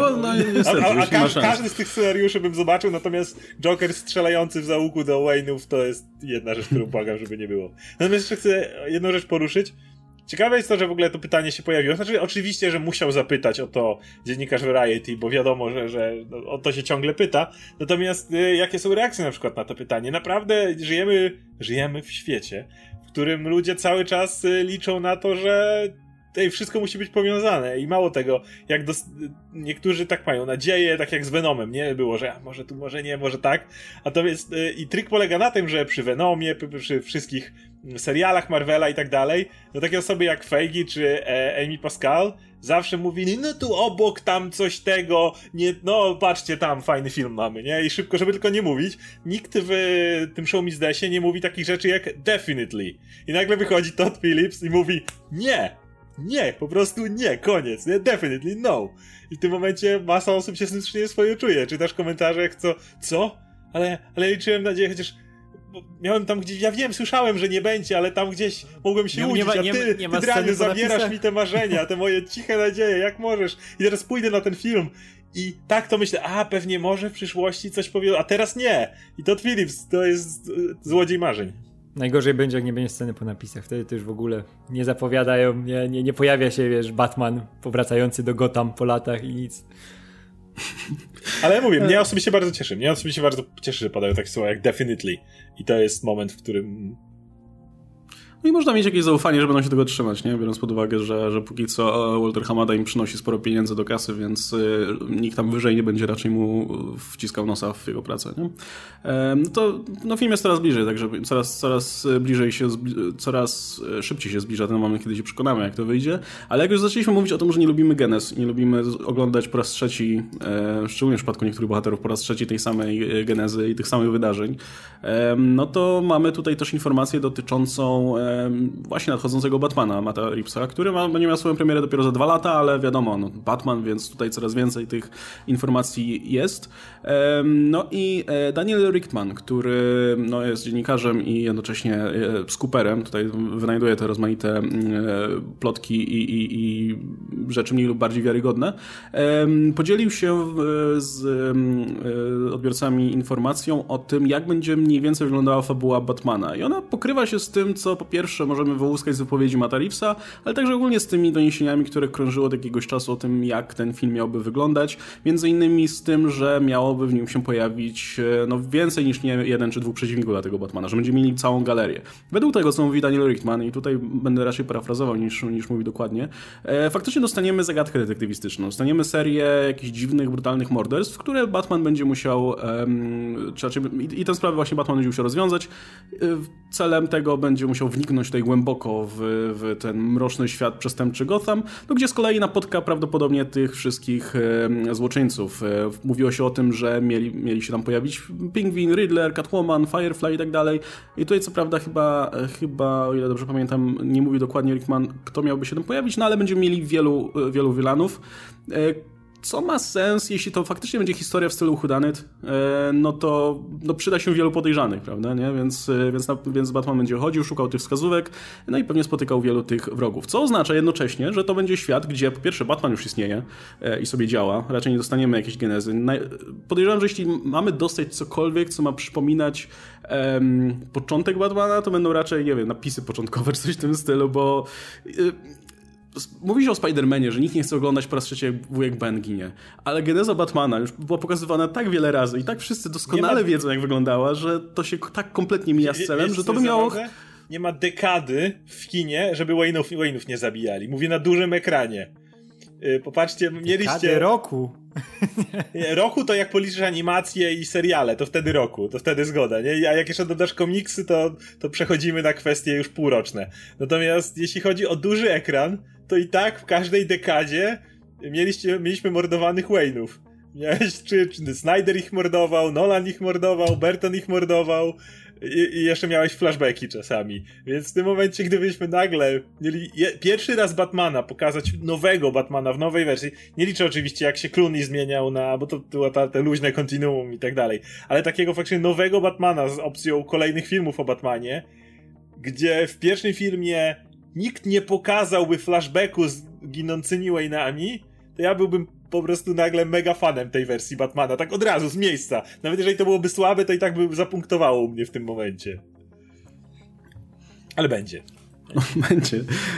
Każdy z tych scenariuszy bym zobaczył, natomiast Joker strzelający w zaułku do Wayne'ów to jest jedna rzecz, którą błagam, żeby nie było. Natomiast jeszcze chcę jedną rzecz poruszyć. Ciekawe jest to, że w ogóle to pytanie się pojawiło. Znaczy, oczywiście, że musiał zapytać o to dziennikarz Variety, bo wiadomo, że o to się ciągle pyta. Natomiast jakie są reakcje na przykład na to pytanie? Naprawdę żyjemy w świecie, w którym ludzie cały czas liczą na to, że wszystko musi być powiązane i mało tego, jak niektórzy tak mają nadzieję, tak jak z Venomem, nie? Było, że może tu, może nie, może tak. A to jest, i trik polega na tym, że przy Venomie, przy wszystkich serialach Marvela i tak dalej, no takie osoby jak Feige czy Amy Pascal zawsze mówili, no tu obok tam coś tego, nie, no patrzcie tam, fajny film mamy, nie? I szybko, żeby tylko nie mówić, nikt w tym Show Me Zdesie nie mówi takich rzeczy jak definitely. I nagle wychodzi Todd Phillips i mówi, nie, po prostu nie, koniec, nie, definitely no. I w tym momencie masa osób się z tym nieswojo czuje. Czytasz komentarze jak co? Ale liczyłem nadzieję, chociaż miałem tam gdzieś, ja wiem, słyszałem, że nie będzie, ale tam gdzieś mogłem się łudzić, a ty drany, zabierasz mi te marzenia, te moje ciche nadzieje, jak możesz. I teraz pójdę na ten film i tak to myślę, pewnie może w przyszłości coś powie, a teraz nie. I Todd Phillips to jest złodziej marzeń. Najgorzej będzie, jak nie będzie sceny po napisach. Wtedy też w ogóle nie zapowiadają, nie pojawia się, wiesz, Batman powracający do Gotham po latach i nic. Ale ja mówię, mnie osobiście bardzo cieszy, że padają takie słowa jak definitely. I to jest moment, w którym... No i można mieć jakieś zaufanie, że będą się tego trzymać, nie? Biorąc pod uwagę, że póki co Walter Hamada im przynosi sporo pieniędzy do kasy, więc nikt tam wyżej nie będzie raczej mu wciskał nosa w jego pracę, nie? No film jest coraz bliżej, także coraz bliżej się, coraz szybciej się zbliża ten moment, kiedy się przekonamy, jak to wyjdzie. Ale jak już zaczęliśmy mówić o tym, że nie lubimy genez, nie lubimy oglądać po raz trzeci, szczególnie w przypadku niektórych bohaterów, po raz trzeci tej samej genezy i tych samych wydarzeń, no to mamy tutaj też informację dotyczącą właśnie nadchodzącego Batmana, Matta Reevesa, który będzie miał swoją premierę dopiero za 2 lata, ale wiadomo, no, Batman, więc tutaj coraz więcej tych informacji jest. No i Daniel Richtman, który no, jest dziennikarzem i jednocześnie skuperem, tutaj wynajduje te rozmaite plotki i rzeczy mniej lub bardziej wiarygodne, podzielił się z odbiorcami informacją o tym, jak będzie mniej więcej wyglądała fabuła Batmana. I ona pokrywa się z tym, co po pierwsze możemy wyłuskać z wypowiedzi Matta Reevesa, ale także ogólnie z tymi doniesieniami, które krążyły od jakiegoś czasu o tym, jak ten film miałby wyglądać. Między innymi z tym, że miałoby w nim się pojawić no, więcej niż nie 1 czy 2 przeciwników dla tego Batmana, że będziemy mieli całą galerię. Według tego, co mówi Daniel Richtman, i tutaj będę raczej parafrazował niż mówi dokładnie, faktycznie dostaniemy zagadkę detektywistyczną. Dostaniemy serię jakichś dziwnych, brutalnych morderstw, które Batman będzie musiał i tę sprawę właśnie Batman będzie musiał rozwiązać. Celem tego będzie musiał wniknąć tutaj głęboko w ten mroczny świat przestępczy Gotham, no gdzie z kolei napotka prawdopodobnie tych wszystkich złoczyńców. Mówiło się o tym, że mieli się tam pojawić Pingwin, Riddler, Catwoman, Firefly i tak dalej. I tutaj co prawda chyba, o ile dobrze pamiętam, nie mówi dokładnie Richtman, kto miałby się tam pojawić, no ale będziemy mieli wielu wilanów. Co ma sens, jeśli to faktycznie będzie historia w stylu whodunit, no to przyda się wielu podejrzanych, prawda, nie? Więc Batman będzie chodził, szukał tych wskazówek, no i pewnie spotykał wielu tych wrogów. Co oznacza jednocześnie, że to będzie świat, gdzie po pierwsze Batman już istnieje i sobie działa, raczej nie dostaniemy jakiejś genezy. Podejrzewam, że jeśli mamy dostać cokolwiek, co ma przypominać początek Batmana, to będą raczej, nie wiem, napisy początkowe czy coś w tym stylu, bo... Mówi się o Spider-Manie, że nikt nie chce oglądać po raz trzeci, jak wujek Ben ginie. Ale geneza Batmana już była pokazywana tak wiele razy i tak wszyscy doskonale wiedzą, jak wyglądała, że to się tak kompletnie mija z celem, że to by miało... nie ma dekady w kinie, żeby Wayne'ów nie zabijali. Mówię na dużym ekranie. Popatrzcie, mieliście... Dekady roku. Nie, roku to jak policzysz animacje i seriale, to wtedy zgoda, nie? A jak jeszcze dodasz komiksy, to przechodzimy na kwestie już półroczne. Natomiast jeśli chodzi o duży ekran, to i tak w każdej dekadzie mieliśmy mordowanych Wayne'ów. Czy Snyder ich mordował, Nolan ich mordował, Burton ich mordował i jeszcze miałeś flashbacki czasami. Więc w tym momencie, gdybyśmy nagle mieli pierwszy raz Batmana, pokazać nowego Batmana w nowej wersji, nie liczę oczywiście jak się Clooney zmieniał bo to była te luźne kontinuum i tak dalej, ale takiego faktycznie nowego Batmana z opcją kolejnych filmów o Batmanie, gdzie w pierwszym filmie nikt nie pokazałby flashbacku z ginącymi Wayne'ami, to ja byłbym po prostu nagle mega fanem tej wersji Batmana, tak od razu, z miejsca. Nawet jeżeli to byłoby słabe, to i tak by zapunktowało u mnie w tym momencie. Ale będzie. Będzie.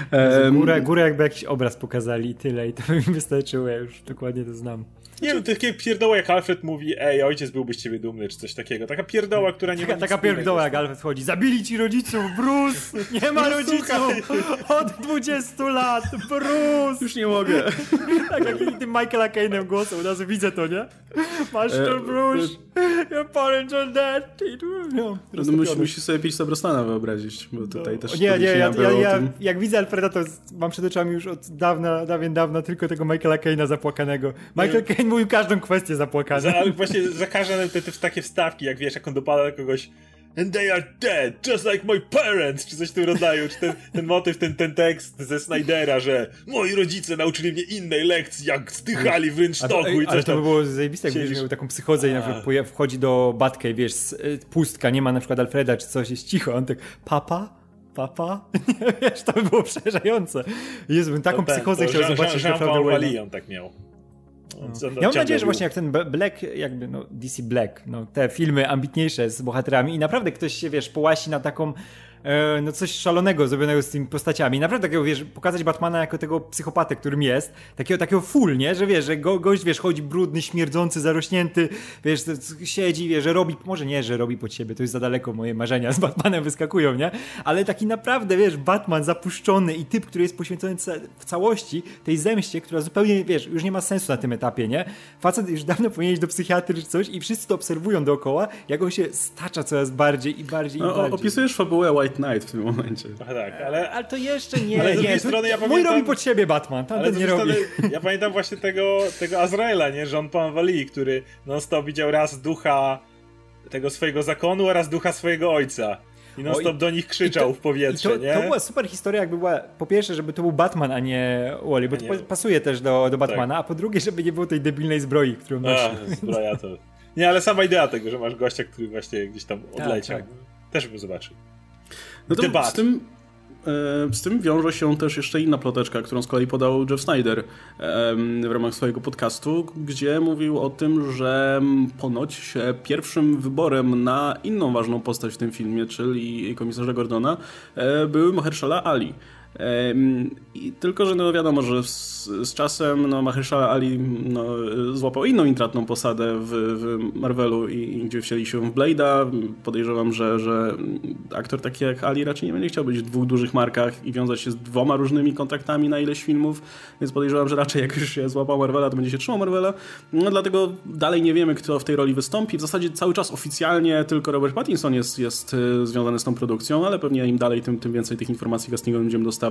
Górę jakby jakiś obraz pokazali i tyle, i to by mi wystarczyło, ja już dokładnie to znam. Nie wiem, takie pierdoła jak Alfred mówi, ej, ojciec byłby z ciebie dumny, czy coś takiego. Taka pierdoła, która nie ma Taka pierdoła jak Alfred chodzi, zabili ci rodziców, Bruce! Nie ma rodziców! Od 20 lat, Bruce! Już nie mogę. Tak jak tym Michaela Caine'em głosem, od razu widzę to, nie? Master Bruce, your parents are dead. No, musisz sobie Pierce'a Brosnana wyobrazić, bo tutaj też... Nie, jak widzę Alfreda, to mam przed oczami już od dawna tylko tego Michaela Caine'a zapłakanego. Michael Caine mówił każdą kwestię zapłakany. Ale właśnie za każde te takie wstawki, jak wiesz, jak on dopada do kogoś and they are dead, just like my parents, czy coś w tym rodzaju, czy ten motyw, ten tekst ze Snydera, że moi rodzice nauczyli mnie innej lekcji, jak zdychali w rynsztoku i coś ale to tam. by było zajebiste, jakbyś miał taką psychozę i na przykład wchodzi do Batcave, wiesz, pustka, nie ma na przykład Alfreda, czy coś, jest cicho, on tak, papa? Nie wiesz, to by było przerażające. Jezu, bym taką psychozę chciał zobaczyć. Jean-Paul Valley on tak miał. Ja mam nadzieję, że właśnie jak ten Black, jakby DC Black, te filmy ambitniejsze z bohaterami i naprawdę ktoś się, wiesz, połasi na taką coś szalonego zrobionego z tymi postaciami. Naprawdę takiego, wiesz, pokazać Batmana jako tego psychopatę, którym jest. Takiego full, nie? Że wiesz, że gość, wiesz, chodzi brudny, śmierdzący, zarośnięty, wiesz, siedzi, wiesz, że robi, może nie, że robi pod siebie, to jest za daleko, moje marzenia z Batmanem wyskakują, nie? Ale taki naprawdę, wiesz, Batman zapuszczony i typ, który jest poświęcony w całości tej zemście, która zupełnie, wiesz, już nie ma sensu na tym etapie, nie? Facet już dawno powinien iść do psychiatry czy coś i wszyscy to obserwują dookoła, jak on się stacza coraz bardziej i bardziej. Opisujesz fabułę White Knight w tym momencie. Tak, ale to jeszcze nie. Ale z drugiej strony ja mój pamiętam, robi pod siebie Batman, tamten nie robi. Ja pamiętam właśnie tego Azraela, nie? Jean-Paul Valley, który non-stop widział raz ducha tego swojego zakonu, a raz ducha swojego ojca. I non-stop do nich krzyczał w powietrze, nie? To była super historia, jakby była, po pierwsze, żeby to był Batman, a nie Wally, bo to pasuje też do Batmana, tak. A po drugie, żeby nie było tej debilnej zbroi, którą nosi. Zbroja to... Nie, ale sama idea tego, że masz gościa, który właśnie gdzieś tam odleciał. Tak. Też bym zobaczył. No to z tym wiąże się też jeszcze inna ploteczka, którą z kolei podał Jeff Snyder w ramach swojego podcastu, gdzie mówił o tym, że ponoć pierwszym wyborem na inną ważną postać w tym filmie, czyli komisarza Gordona, był Mahershala Ali. Tylko, że wiadomo, że z czasem Mahershala Ali złapał inną intratną posadę w Marvelu i gdzie wcieli się w Blade'a. Podejrzewam, że aktor taki jak Ali raczej nie będzie chciał być w dwóch dużych markach i wiązać się z dwoma różnymi kontraktami na ileś filmów, więc podejrzewam, że raczej jak już się złapał Marvela, to będzie się trzymał Marvela. Dlatego dalej nie wiemy, kto w tej roli wystąpi. W zasadzie cały czas oficjalnie tylko Robert Pattinson jest związany z tą produkcją, ale pewnie im dalej, tym więcej tych informacji castingowych będziemy dostawać.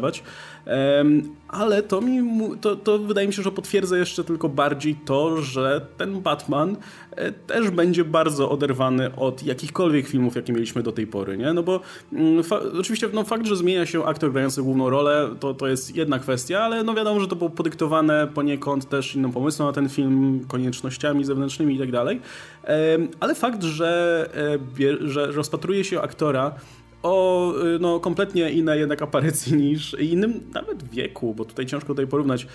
Ale to wydaje mi się, że potwierdza jeszcze tylko bardziej to, że ten Batman też będzie bardzo oderwany od jakichkolwiek filmów, jakie mieliśmy do tej pory, nie? No bo oczywiście fakt, że zmienia się aktor grający główną rolę, to jest jedna kwestia, ale wiadomo, że to było podyktowane poniekąd też innym pomysłem na ten film, koniecznościami zewnętrznymi i tak dalej. Ale fakt, że rozpatruje się aktora o kompletnie innej jednak aparycji niż innym nawet wieku, bo tutaj ciężko porównać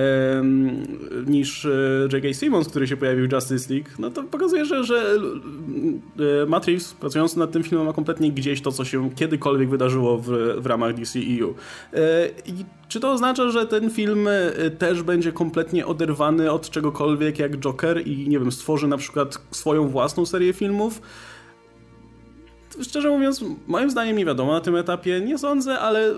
niż J.K. Simmons, który się pojawił w Justice League, to pokazuje, że Matt Reeves pracujący nad tym filmem ma kompletnie gdzieś to, co się kiedykolwiek wydarzyło w ramach DCEU. I czy to oznacza, że ten film też będzie kompletnie oderwany od czegokolwiek jak Joker i nie wiem, stworzy na przykład swoją własną serię filmów? szczerze mówiąc, moim zdaniem nie wiadomo na tym etapie, nie sądzę, ale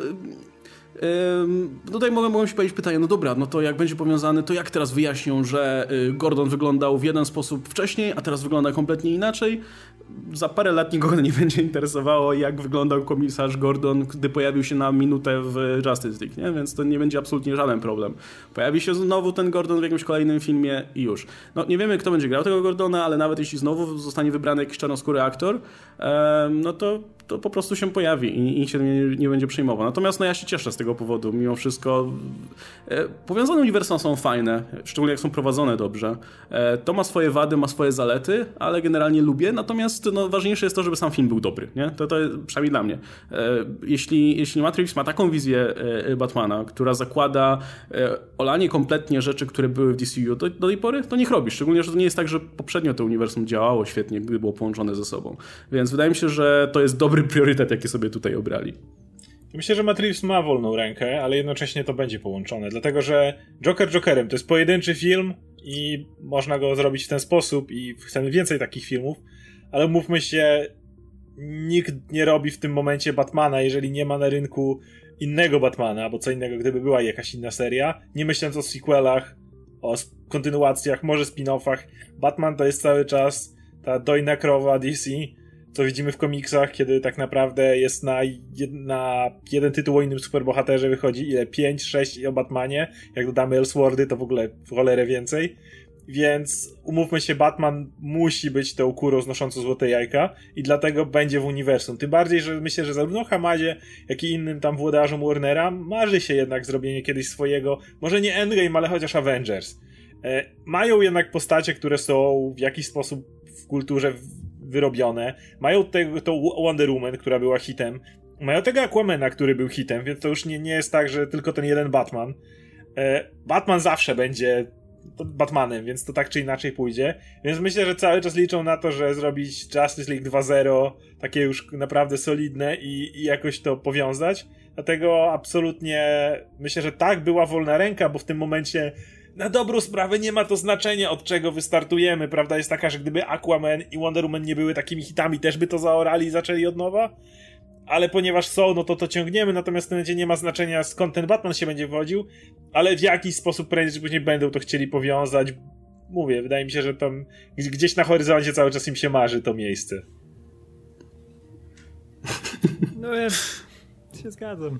tutaj mogą się powiedzieć pytanie, no dobra, no to jak będzie powiązany, to jak teraz wyjaśnią, że Gordon wyglądał w jeden sposób wcześniej, a teraz wygląda kompletnie inaczej? Za parę lat nikogo nie będzie interesowało, jak wyglądał komisarz Gordon, gdy pojawił się na minutę w Justice League, nie? Więc to nie będzie absolutnie żaden problem. Pojawi się znowu ten Gordon w jakimś kolejnym filmie i już. No nie wiemy, kto będzie grał tego Gordona, ale nawet jeśli znowu zostanie wybrany jakiś czarnoskóry aktor, no to po prostu się pojawi i się nie będzie przejmował. Natomiast no ja się cieszę z tego powodu. Mimo wszystko powiązane uniwersum są fajne, szczególnie jak są prowadzone dobrze. To ma swoje wady, ma swoje zalety, ale generalnie lubię. Natomiast no, ważniejsze jest to, żeby sam film był dobry. Nie? To jest przynajmniej dla mnie. Jeśli Matt Reeves ma taką wizję Batmana, która zakłada olanie kompletnie rzeczy, które były w DCU do tej pory, to niech robi. Szczególnie, że to nie jest tak, że poprzednio to uniwersum działało świetnie, gdy było połączone ze sobą. Więc wydaje mi się, że to jest dobry priorytet, jaki sobie tutaj obrali. Myślę, że Matt Reeves ma wolną rękę, ale jednocześnie to będzie połączone, dlatego że Joker Jokerem to jest pojedynczy film i można go zrobić w ten sposób i chcemy więcej takich filmów, ale mówmy się, nikt nie robi w tym momencie Batmana, jeżeli nie ma na rynku innego Batmana, bo co innego, gdyby była jakaś inna seria, nie myśląc o sequelach, o kontynuacjach, może spin-offach. Batman to jest cały czas ta dojna krowa DC, co widzimy w komiksach, kiedy tak naprawdę jest na jeden tytuł o innym superbohaterze wychodzi 5, 6 i o Batmanie. Jak dodamy Elseworldy, to w ogóle w cholerę więcej. Więc umówmy się, Batman musi być tą kurą znoszącą złote jajka i dlatego będzie w uniwersum. Tym bardziej, że myślę, że zarówno Hamadzie, jak i innym tam włodarzom Warnera marzy się jednak zrobienie kiedyś swojego, może nie Endgame, ale chociaż Avengers. Mają jednak postacie, które są w jakiś sposób w kulturze wyrobione. Mają tą Wonder Woman, która była hitem. Mają tego Aquamana, który był hitem, więc to już nie jest tak, że tylko ten jeden Batman. Batman zawsze będzie Batmanem, więc to tak czy inaczej pójdzie. Więc myślę, że cały czas liczą na to, że zrobić Justice League 2.0 takie już naprawdę solidne i jakoś to powiązać. Dlatego absolutnie myślę, że tak, była wolna ręka, bo w tym momencie na dobrą sprawę nie ma to znaczenia, od czego wystartujemy. Prawda jest taka, że gdyby Aquaman i Wonder Woman nie były takimi hitami, też by to zaorali i zaczęli od nowa. Ale ponieważ są, no to ciągniemy, natomiast w tym momencie nie ma znaczenia, skąd ten Batman się będzie wodził, ale w jakiś sposób prędzej czy później będą to chcieli powiązać. Mówię, wydaje mi się, że tam gdzieś na horyzoncie cały czas im się marzy to miejsce. No ja się zgadzam.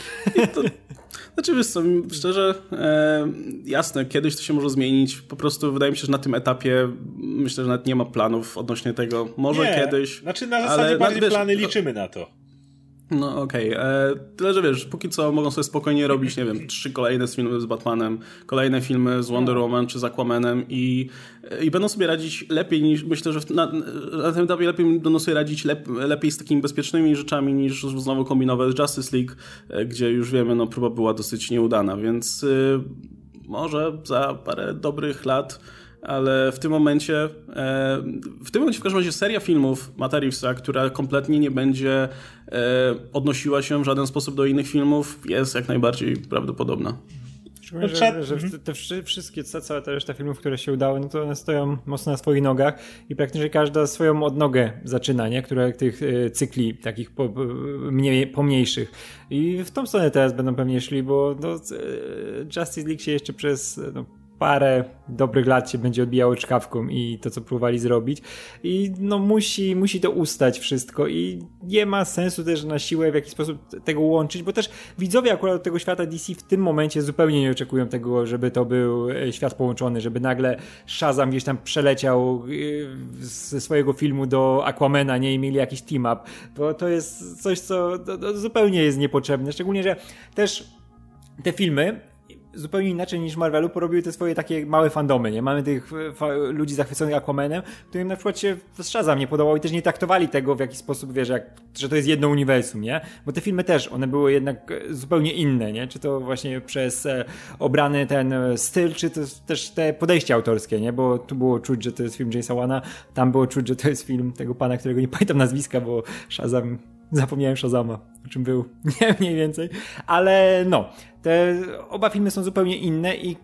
Znaczy wiesz co, szczerze, jasne, kiedyś to się może zmienić. Po prostu wydaje mi się, że na tym etapie myślę, że nawet nie ma planów odnośnie tego. Może kiedyś. Znaczy na zasadzie bardziej plany liczymy na to. No okej. Tyle, że wiesz, póki co mogą sobie spokojnie robić, nie wiem, 3 kolejne filmy z Batmanem, kolejne filmy z Wonder Woman czy z Aquamanem i będą sobie radzić lepiej niż, myślę, że na tym etapie lepiej będą sobie radzić lepiej z takimi bezpiecznymi rzeczami niż znowu kombinować z Justice League, gdzie już wiemy, no próba była dosyć nieudana, więc może za parę dobrych lat, ale w tym momencie w każdym razie seria filmów Matta Reevesa, która kompletnie nie będzie odnosiła się w żaden sposób do innych filmów, jest jak najbardziej prawdopodobna. Szczególnie, że te wszystkie, cała ta reszta filmów, które się udały, no to one stoją mocno na swoich nogach i praktycznie każda swoją odnogę zaczyna, nie? Które tych cykli takich pomniejszych. I w tą stronę teraz będą pewnie szli, bo no, Justice League się jeszcze przez parę dobrych lat się będzie odbijało czkawką i to, co próbowali zrobić. I no musi to ustać wszystko i nie ma sensu też na siłę w jakiś sposób tego łączyć, bo też widzowie akurat tego świata DC w tym momencie zupełnie nie oczekują tego, żeby to był świat połączony, żeby nagle Shazam gdzieś tam przeleciał ze swojego filmu do Aquamana, nie, i mieli jakiś team-up, bo to jest coś, co zupełnie jest niepotrzebne, szczególnie, że też te filmy zupełnie inaczej niż Marvelu porobiły te swoje takie małe fandomy, nie? Mamy tych ludzi zachwyconych Aquamanem, którym na przykład się Shazam nie podobał i też nie traktowali tego w jakiś sposób, wiesz, że to jest jedno uniwersum, nie? Bo te filmy też, one były jednak zupełnie inne, nie? Czy to właśnie przez obrany ten styl, czy to też te podejście autorskie, nie? Bo tu było czuć, że to jest film Jamesa Wana, tam było czuć, że to jest film tego pana, którego nie pamiętam nazwiska, bo Shazam... Zapomniałem Shazama, o czym był, nie mniej więcej, ale no, te oba filmy są zupełnie inne i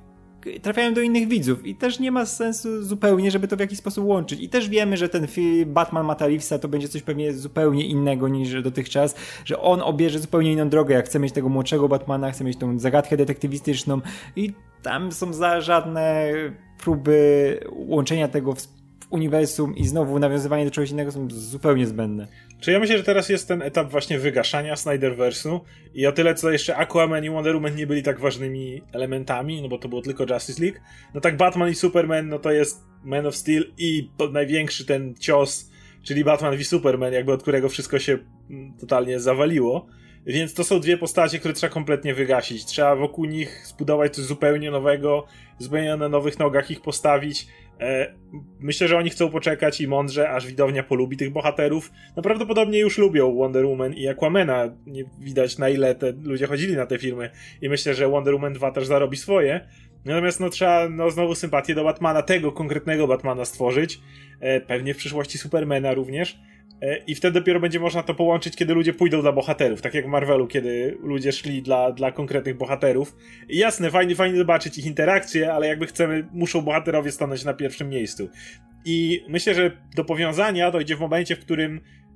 trafiają do innych widzów i też nie ma sensu zupełnie, żeby to w jakiś sposób łączyć. I też wiemy, że ten film Batman Matta Reevesa to będzie coś pewnie zupełnie innego niż dotychczas, że on obierze zupełnie inną drogę, jak chce mieć tego młodszego Batmana, chce mieć tą zagadkę detektywistyczną i tam są żadne próby łączenia tego w uniwersum i znowu nawiązywanie do czegoś innego są zupełnie zbędne. Czy ja myślę, że teraz jest ten etap właśnie wygaszania Snyderverse'u i o tyle, co jeszcze Aquaman i Wonder Woman nie byli tak ważnymi elementami, no bo to było tylko Justice League, no tak Batman i Superman, no to jest Man of Steel i największy ten cios, czyli Batman v Superman, jakby od którego wszystko się totalnie zawaliło. Więc to są dwie postacie, które trzeba kompletnie wygasić. Trzeba wokół nich zbudować coś zupełnie nowego, zupełnie na nowych nogach ich postawić. Myślę, że oni chcą poczekać i mądrze, aż widownia polubi tych bohaterów. No prawdopodobnie już lubią Wonder Woman i Aquamana. Nie widać, na ile te ludzie chodzili na te filmy. I myślę, że Wonder Woman 2 też zarobi swoje. Natomiast trzeba znowu sympatię do Batmana, tego konkretnego Batmana stworzyć. Pewnie w przyszłości Supermana również. I wtedy dopiero będzie można to połączyć, kiedy ludzie pójdą dla bohaterów. Tak jak w Marvelu, kiedy ludzie szli dla konkretnych bohaterów. I jasne, fajnie zobaczyć ich interakcje, ale jakby muszą bohaterowie stanąć na pierwszym miejscu. I myślę, że do powiązania dojdzie w momencie, w którym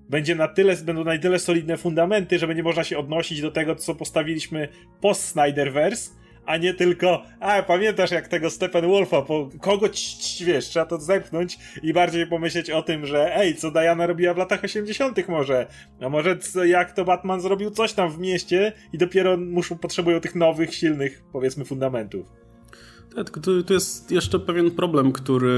będą na tyle solidne fundamenty, że będzie można się odnosić do tego, co postawiliśmy post-Snyderverse, a nie tylko, pamiętasz jak tego Steppenwolfa, kogo wiesz, trzeba to zepchnąć i bardziej pomyśleć o tym, że co Diana robiła w latach 80. może, a może jak to Batman zrobił coś tam w mieście i dopiero potrzebują tych nowych, silnych, powiedzmy, fundamentów. Tak, tu jest jeszcze pewien problem,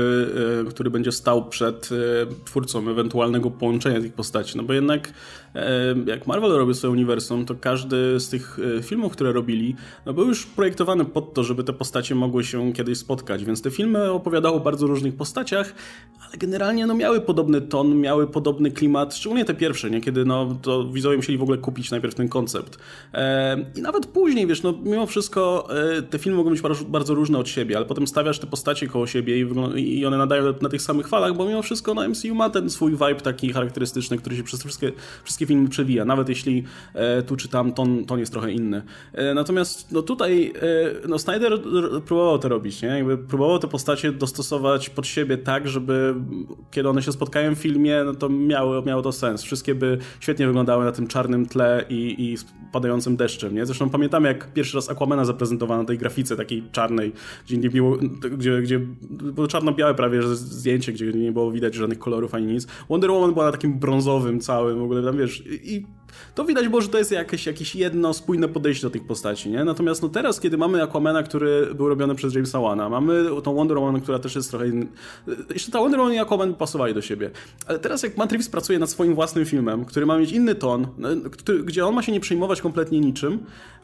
który będzie stał przed twórcą ewentualnego połączenia tych postaci, no bo jednak jak Marvel robi swoje uniwersum, to każdy z tych filmów, które robili, był już projektowany pod to, żeby te postacie mogły się kiedyś spotkać, więc te filmy opowiadały o bardzo różnych postaciach, ale generalnie miały podobny ton, miały podobny klimat, szczególnie te pierwsze, nie? Kiedy to widzowie musieli w ogóle kupić najpierw ten koncept. I nawet później, wiesz, mimo wszystko te filmy mogą być bardzo różne od siebie, ale potem stawiasz te postacie koło siebie i one nadają na tych samych falach, bo mimo wszystko MCU ma ten swój vibe taki charakterystyczny, który się przez wszystkie filmy przewija, nawet jeśli tu czy tam ton jest trochę inny. Natomiast tutaj Snyder próbował to robić, nie? Jakby próbował te postacie dostosować pod siebie tak, żeby kiedy one się spotkają w filmie, to miało to sens. Wszystkie by świetnie wyglądały na tym czarnym tle i padającym deszczem, nie? Zresztą pamiętamy, jak pierwszy raz Aquamana zaprezentowano na tej grafice takiej czarnej, gdzie było czarno-białe prawie zdjęcie, gdzie nie było widać żadnych kolorów ani nic. Wonder Woman była na takim brązowym całym, w ogóle tam wiesz, i to widać było, że to jest jakieś jedno spójne podejście do tych postaci, nie? Natomiast teraz, kiedy mamy Aquamana, który był robiony przez Jamesa Wana, mamy tą Wonder Woman, która też jest trochę jeszcze ta Wonder Woman i Aquaman pasowali do siebie. Ale teraz jak Matt Reeves pracuje nad swoim własnym filmem, który ma mieć inny ton, gdzie on ma się nie przejmować kompletnie niczym,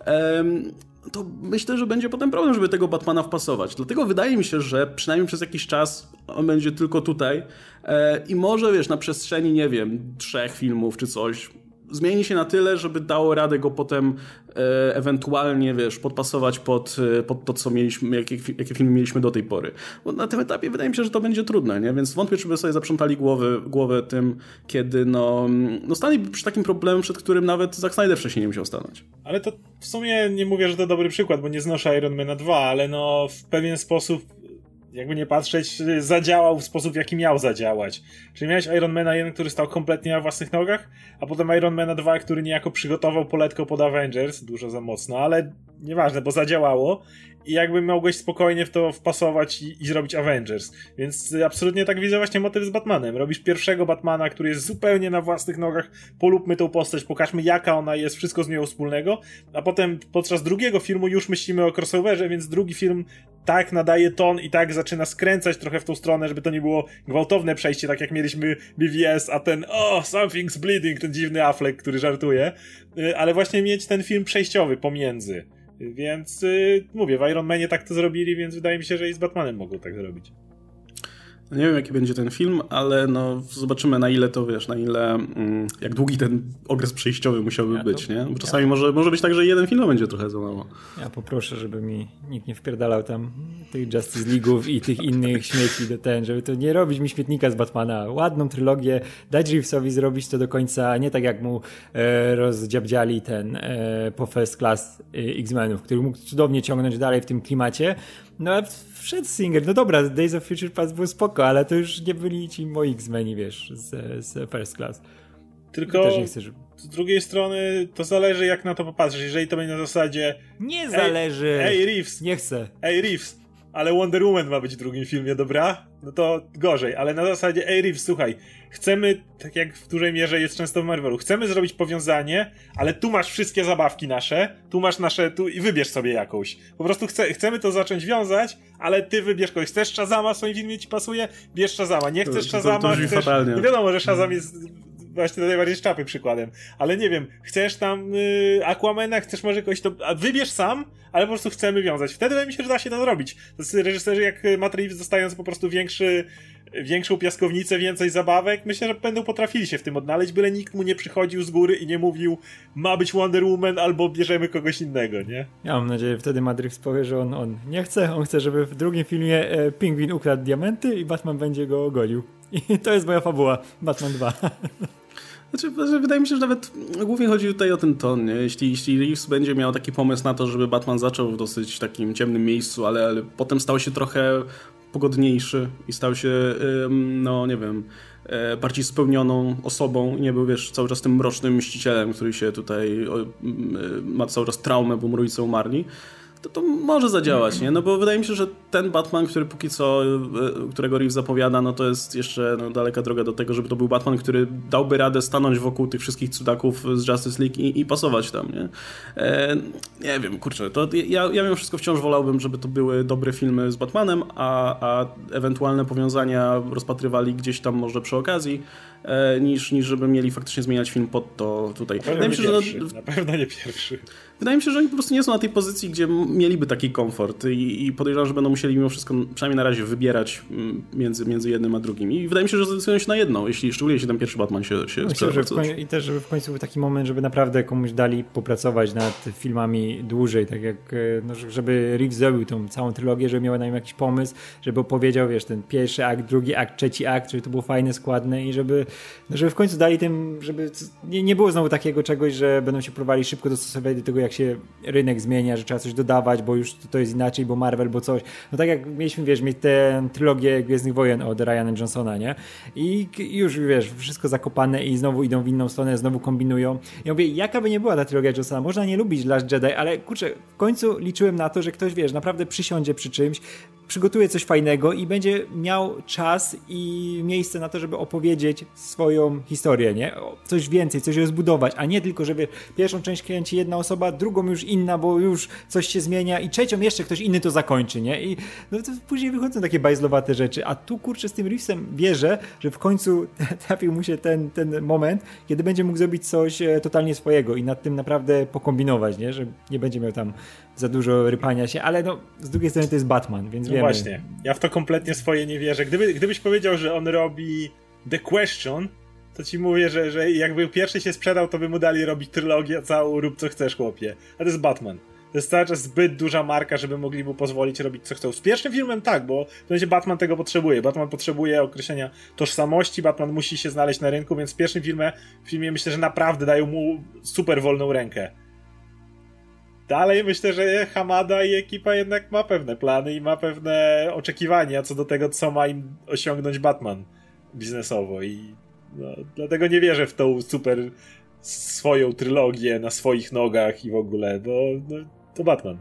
to myślę, że będzie potem problem, żeby tego Batmana wpasować. Dlatego wydaje mi się, że przynajmniej przez jakiś czas on będzie tylko tutaj i może, wiesz, na przestrzeni, nie wiem, 3 filmów czy coś, zmieni się na tyle, żeby dało radę go potem ewentualnie, wiesz, podpasować pod to, co mieliśmy, jakie filmy mieliśmy do tej pory. Bo na tym etapie wydaje mi się, że to będzie trudne, nie? Więc wątpię, czy by sobie zaprzątali głowę tym, kiedy stali przy takim problemem, przed którym nawet Zack Snyder wcześniej nie musiał stanąć. Ale to w sumie nie mówię, że to dobry przykład, bo nie znoszę Ironmana 2, ale w pewien sposób, jakby nie patrzeć, zadziałał w sposób, w jaki miał zadziałać. Czyli miałeś Ironmana 1, który stał kompletnie na własnych nogach, a potem Ironmana 2, który niejako przygotował poletko pod Avengers, dużo za mocno, ale nieważne, bo zadziałało i jakby mogłeś spokojnie w to wpasować i zrobić Avengers. Więc absolutnie tak widzę właśnie motyw z Batmanem. Robisz pierwszego Batmana, który jest zupełnie na własnych nogach, polubmy tą postać, pokażmy jaka ona jest, wszystko z nią wspólnego, a potem podczas drugiego filmu już myślimy o crossoverze, więc drugi film tak nadaje ton i tak zaczyna skręcać trochę w tą stronę, żeby to nie było gwałtowne przejście, tak jak mieliśmy BVS, a ten something's bleeding, ten dziwny Affleck, który żartuje, ale właśnie mieć ten film przejściowy pomiędzy. Więc mówię, w Iron Manie tak to zrobili, więc wydaje mi się, że i z Batmanem mogą tak zrobić. Nie wiem, jaki będzie ten film, ale zobaczymy, na ile to, wiesz, jak długi ten okres przejściowy musiałby być, nie? Bo czasami może być tak, że jeden film będzie trochę za mało. Ja poproszę, żeby mi nikt nie wpierdalał tam tych Justice League'ów i tych innych śmieci żeby to nie robić mi śmietnika z Batmana. Ładną trylogię, dać Reevesowi zrobić to do końca, a nie tak jak mu rozdziabdziali po First Class X-Menów, który mógł cudownie ciągnąć dalej w tym klimacie, No ale wszedł Singer, no dobra, Days of Future Past był spoko, ale to już nie byli ci moi X-Meni, wiesz, z First Class. Tylko też nie chcę, żeby... z drugiej strony to zależy jak na to popatrzysz, jeżeli to będzie na zasadzie nie zależy! Ej Reeves! Nie chcę. Ej Reeves! Ale Wonder Woman ma być w drugim filmie, dobra? No to gorzej, ale na zasadzie ej Reeves, słuchaj, chcemy, tak jak w dużej mierze jest często w Marvelu, chcemy zrobić powiązanie, ale tu masz wszystkie zabawki nasze, tu masz nasze, tu i wybierz sobie jakąś. Po prostu chcemy to zacząć wiązać, ale ty wybierz kogoś. Chcesz Shazama, w swoim filmie ci pasuje? Bierz Shazama. Nie chcesz Shazama, to brzmi fatalnie. No wiadomo, że Shazam jest właśnie to najbardziej szczapy przykładem, ale nie wiem, chcesz tam Aquamana, chcesz może kogoś to... A wybierz sam, ale po prostu chcemy wiązać. Wtedy wydaje mi się, że da się to zrobić. To jest reżyserzy jak Matt Reeves, dostając po prostu większą piaskownicę, więcej zabawek, myślę, że będą potrafili się w tym odnaleźć, byle nikt mu nie przychodził z góry i nie mówił ma być Wonder Woman albo bierzemy kogoś innego, nie? Ja mam nadzieję, że wtedy Matt Reeves powie, że on nie chce, on chce, żeby w drugim filmie Pingwin ukradł diamenty i Batman będzie go ogolił. I to jest moja fabuła. Batman 2. Znaczy, wydaje mi się, że nawet głównie chodzi tutaj o ten ton, nie? Jeśli Reeves będzie miał taki pomysł na to, żeby Batman zaczął w dosyć takim ciemnym miejscu, ale potem stał się trochę pogodniejszy i stał się, no nie wiem, bardziej spełnioną osobą i nie był, wiesz, cały czas tym mrocznym mścicielem, który się tutaj ma cały czas traumę, bo mu rodzice umarli, to może zadziałać, nie? No bo wydaje mi się, że ten Batman, który póki co, którego Reeves zapowiada, no to jest jeszcze daleka droga do tego, żeby to był Batman, który dałby radę stanąć wokół tych wszystkich cudaków z Justice League i pasować tam, nie? Nie wiem, kurczę, to ja mimo wszystko wciąż wolałbym, żeby to były dobre filmy z Batmanem, a ewentualne powiązania rozpatrywali gdzieś tam może przy okazji, niż żeby mieli faktycznie zmieniać film pod to tutaj. Na pewno nie pierwszy. Wydaje mi się, że oni po prostu nie są na tej pozycji, gdzie mieliby taki komfort i podejrzewam, że będą musieli mimo wszystko, przynajmniej na razie, wybierać między jednym a drugim. I wydaje mi się, że zdecydują się na jedno, szczególnie jeśli ten pierwszy Batman się sprzeda. I też, żeby w końcu był taki moment, żeby naprawdę komuś dali popracować nad filmami dłużej, tak jak, no, żeby Reeves zrobił tą całą trylogię, żeby miał na nim jakiś pomysł, żeby opowiedział, wiesz, ten pierwszy akt, drugi akt, trzeci akt, żeby to było fajne, składne i żeby w końcu dali tym, żeby nie było znowu takiego czegoś, że będą się próbowali szybko dostosować do tego, jak się rynek zmienia, że trzeba coś dodawać, bo już to jest inaczej, bo Marvel, bo coś. No tak jak mieliśmy, wiesz, mieć tę trylogię Gwiezdnych Wojen od Ryana Johnsona, nie? I już, wiesz, wszystko zakopane i znowu idą w inną stronę, znowu kombinują. Ja mówię, jaka by nie była ta trylogia Johnsona, można nie lubić Last Jedi, ale kurczę, w końcu liczyłem na to, że ktoś, wiesz, naprawdę przysiądzie przy czymś, przygotuje coś fajnego i będzie miał czas i miejsce na to, żeby opowiedzieć swoją historię, nie? Coś więcej, coś rozbudować, a nie tylko, żeby pierwszą część kręci jedna osoba, drugą już inna, bo już coś się zmienia i trzecią jeszcze ktoś inny to zakończy, nie? I no to później wychodzą takie bajzlowate rzeczy, a tu, kurczę, z tym Reevesem wierzę, że w końcu trafił mu się ten moment, kiedy będzie mógł zrobić coś totalnie swojego i nad tym naprawdę pokombinować, nie? Że nie będzie miał tam za dużo rypania się, ale no z drugiej strony to jest Batman, więc wiemy. Właśnie, ja w to kompletnie swoje nie wierzę. Gdybyś powiedział, że on robi The Question, to ci mówię, że jakby pierwszy się sprzedał, to by mu dali robić trylogię całą, rób co chcesz, chłopie. A to jest Batman. To jest cały czas zbyt duża marka, żeby mogli mu pozwolić robić co chcą. Z pierwszym filmem tak, bo w sensie Batman tego potrzebuje. Batman potrzebuje określenia tożsamości, Batman musi się znaleźć na rynku, więc w pierwszym filmie myślę, że naprawdę dają mu super wolną rękę. Dalej myślę, że Hamada i ekipa jednak ma pewne plany i ma pewne oczekiwania co do tego, co ma im osiągnąć Batman biznesowo i no, dlatego nie wierzę w tą super swoją trylogię na swoich nogach i w ogóle, bo no, to Batman.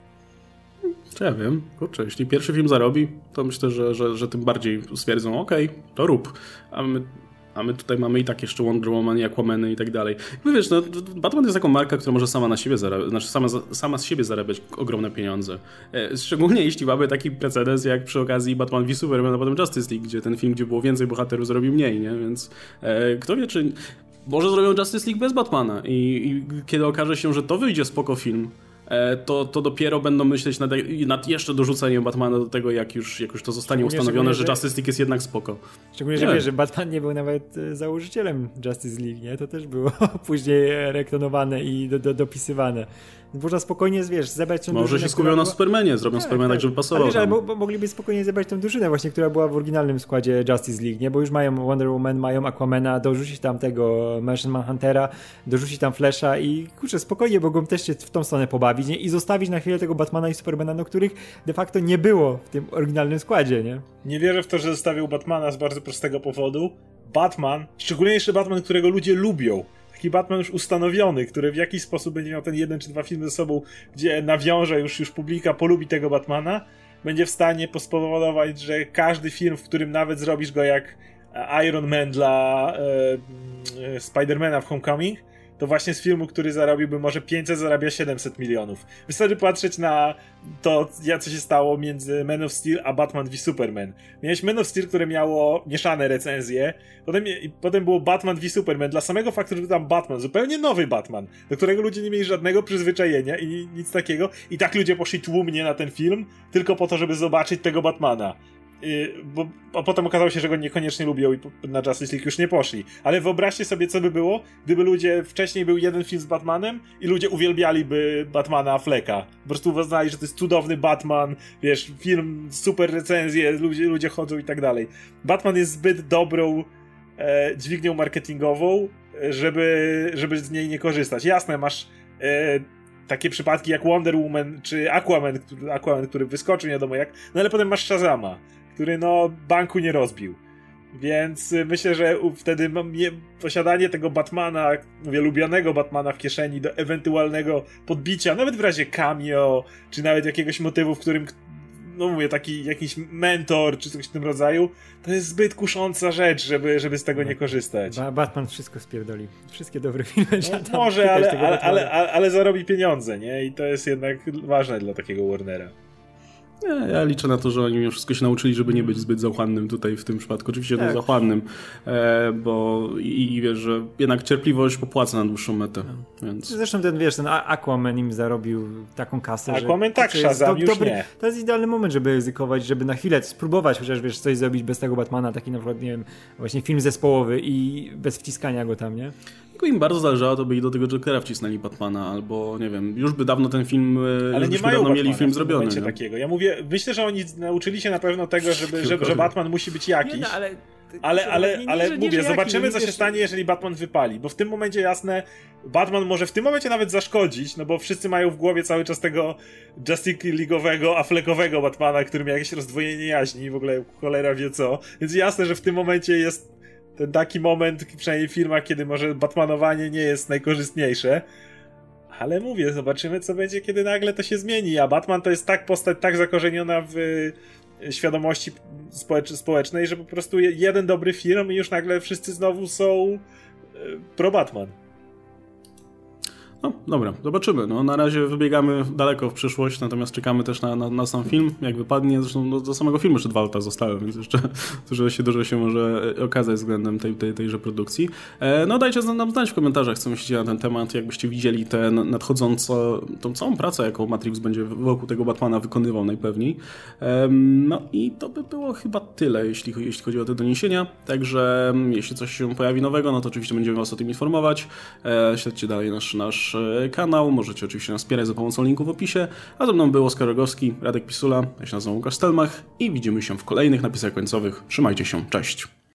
Ja wiem, kurczę, jeśli pierwszy film zarobi, to myślę, że tym bardziej stwierdzą, okej, to rób, a my tutaj mamy i tak jeszcze Wonder Woman i Aquamany i tak dalej. No wiesz, no, Batman jest taką marką, która może sama na siebie zarabiać, znaczy sama z siebie zarabiać ogromne pieniądze. Szczególnie jeśli mamy taki precedens jak przy okazji Batman v Superman, a potem Justice League, gdzie ten film, gdzie było więcej bohaterów, zrobił mniej, nie? Więc kto wie, czy może zrobią Justice League bez Batmana i kiedy okaże się, że to wyjdzie spoko film, to dopiero będą myśleć nad jeszcze dorzuceniem Batmana do tego, jak już to zostanie ustanowione, że Justice League jest jednak spoko. Szczególnie, że wiesz, że Batman nie był nawet założycielem Justice League, nie? To też było później rektonowane i dopisywane. Można spokojnie, wiesz, zebrać tą może drużynę, się skupią na Supermanie, zrobią Supermana tak, żeby pasował. Ale mogliby spokojnie zebrać tą drużynę właśnie, która była w oryginalnym składzie Justice League, nie? Bo już mają Wonder Woman, mają Aquamana, dorzucić tam tego Martian Manhuntera, dorzucić tam Flasha i kurczę, spokojnie mogą też się w tą stronę pobawić. pobawić, nie? I zostawić na chwilę tego Batmana i Supermana, no których de facto nie było w tym oryginalnym składzie, nie? Nie wierzę w to, że zostawił Batmana z bardzo prostego powodu. Batman, szczególnie jeszcze Batman, którego ludzie lubią, taki Batman już ustanowiony, który w jakiś sposób będzie miał ten 1 czy 2 filmy ze sobą, gdzie nawiąże już publika, polubi tego Batmana, będzie w stanie spowodować, że każdy film, w którym nawet zrobisz go jak Iron Man dla Spidermana w Homecoming, to właśnie z filmu, który zarobiłby może 500, zarabia 700 milionów. Wystarczy patrzeć na to, co się stało między Man of Steel a Batman v Superman. Miałeś Man of Steel, które miało mieszane recenzje, potem było Batman v Superman. Dla samego faktu, że tam Batman, zupełnie nowy Batman, do którego ludzie nie mieli żadnego przyzwyczajenia i nic takiego, i tak ludzie poszli tłumnie na ten film, tylko po to, żeby zobaczyć tego Batmana. A potem okazało się, że go niekoniecznie lubią i na Justice League już nie poszli. Ale wyobraźcie sobie, co by było, gdyby ludzie, wcześniej był jeden film z Batmanem i ludzie uwielbialiby Batmana Afflecka. Po prostu uważali, że to jest cudowny Batman, wiesz, film, super recenzje, ludzie chodzą i tak dalej. Batman jest zbyt dobrą dźwignią marketingową, żeby z niej nie korzystać. Jasne, masz takie przypadki jak Wonder Woman czy Aquaman, który wyskoczył nie wiadomo jak, no ale potem masz Shazama, który banku nie rozbił. Więc myślę, że wtedy posiadanie tego Batmana, lubianego Batmana w kieszeni do ewentualnego podbicia, nawet w razie cameo, czy nawet jakiegoś motywu, w którym taki jakiś mentor, czy coś w tym rodzaju, to jest zbyt kusząca rzecz, żeby z tego nie korzystać. Batman wszystko spierdoli. Wszystkie dobre filmy. Może, ale zarobi pieniądze, nie? I to jest jednak ważne dla takiego Warnera. Ja liczę na to, że oni wszystko się nauczyli, żeby nie być zbyt zachłannym tutaj w tym przypadku. Oczywiście tak. Zachłannym, bo i wiesz, że jednak cierpliwość popłaca na dłuższą metę. Więc... Zresztą ten Aquaman im zarobił taką kasę, Aquaman że... tak, Shazam już nie. To jest idealny moment, żeby ryzykować, żeby na chwilę spróbować chociaż, coś zrobić bez tego Batmana, taki na przykład, nie wiem, właśnie film zespołowy i bez wciskania go tam, nie? Im bardzo zależało, to by i do tego Jokera wcisnęli Batmana, albo nie wiem, już by dawno ten film, ale nie mają dawno mieli film zrobiony. Takiego. Ja myślę, że oni nauczyli się na pewno tego, że Batman musi być jakiś. Nie, ale mówię, zobaczymy, co się stanie, jeżeli Batman wypali, bo w tym momencie jasne, Batman może w tym momencie nawet zaszkodzić, no bo wszyscy mają w głowie cały czas tego Justice League'owego, Affleckowego Batmana, który miał jakieś rozdwojenie jaźni, w ogóle cholera wie co, więc jasne, że w tym momencie jest ten taki moment, przynajmniej w filmach, kiedy może Batmanowanie nie jest najkorzystniejsze. Ale mówię, zobaczymy, co będzie, kiedy nagle to się zmieni. A Batman to jest postać tak zakorzeniona w świadomości społecznej, że po prostu jeden dobry film i już nagle wszyscy znowu są pro-Batman. No, dobra, zobaczymy. Na razie wybiegamy daleko w przyszłość, natomiast czekamy też na sam film, jak wypadnie. Zresztą do samego filmu jeszcze 2 lata zostały, więc jeszcze dużo się może okazać względem tejże produkcji. Dajcie nam znać w komentarzach, co myślicie na ten temat, jakbyście widzieli tę tą całą pracę, jaką Matrix będzie wokół tego Batmana wykonywał najpewniej. I to by było chyba tyle, jeśli chodzi o te doniesienia. Także jeśli coś się pojawi nowego, to oczywiście będziemy was o tym informować. Śledźcie dalej nasz kanał, możecie oczywiście nas wspierać za pomocą linku w opisie, a ze mną był Oskar Rogowski, Radek Pisula, ja się nazywam Łukasz Stelmach i widzimy się w kolejnych napisach końcowych. Trzymajcie się, cześć!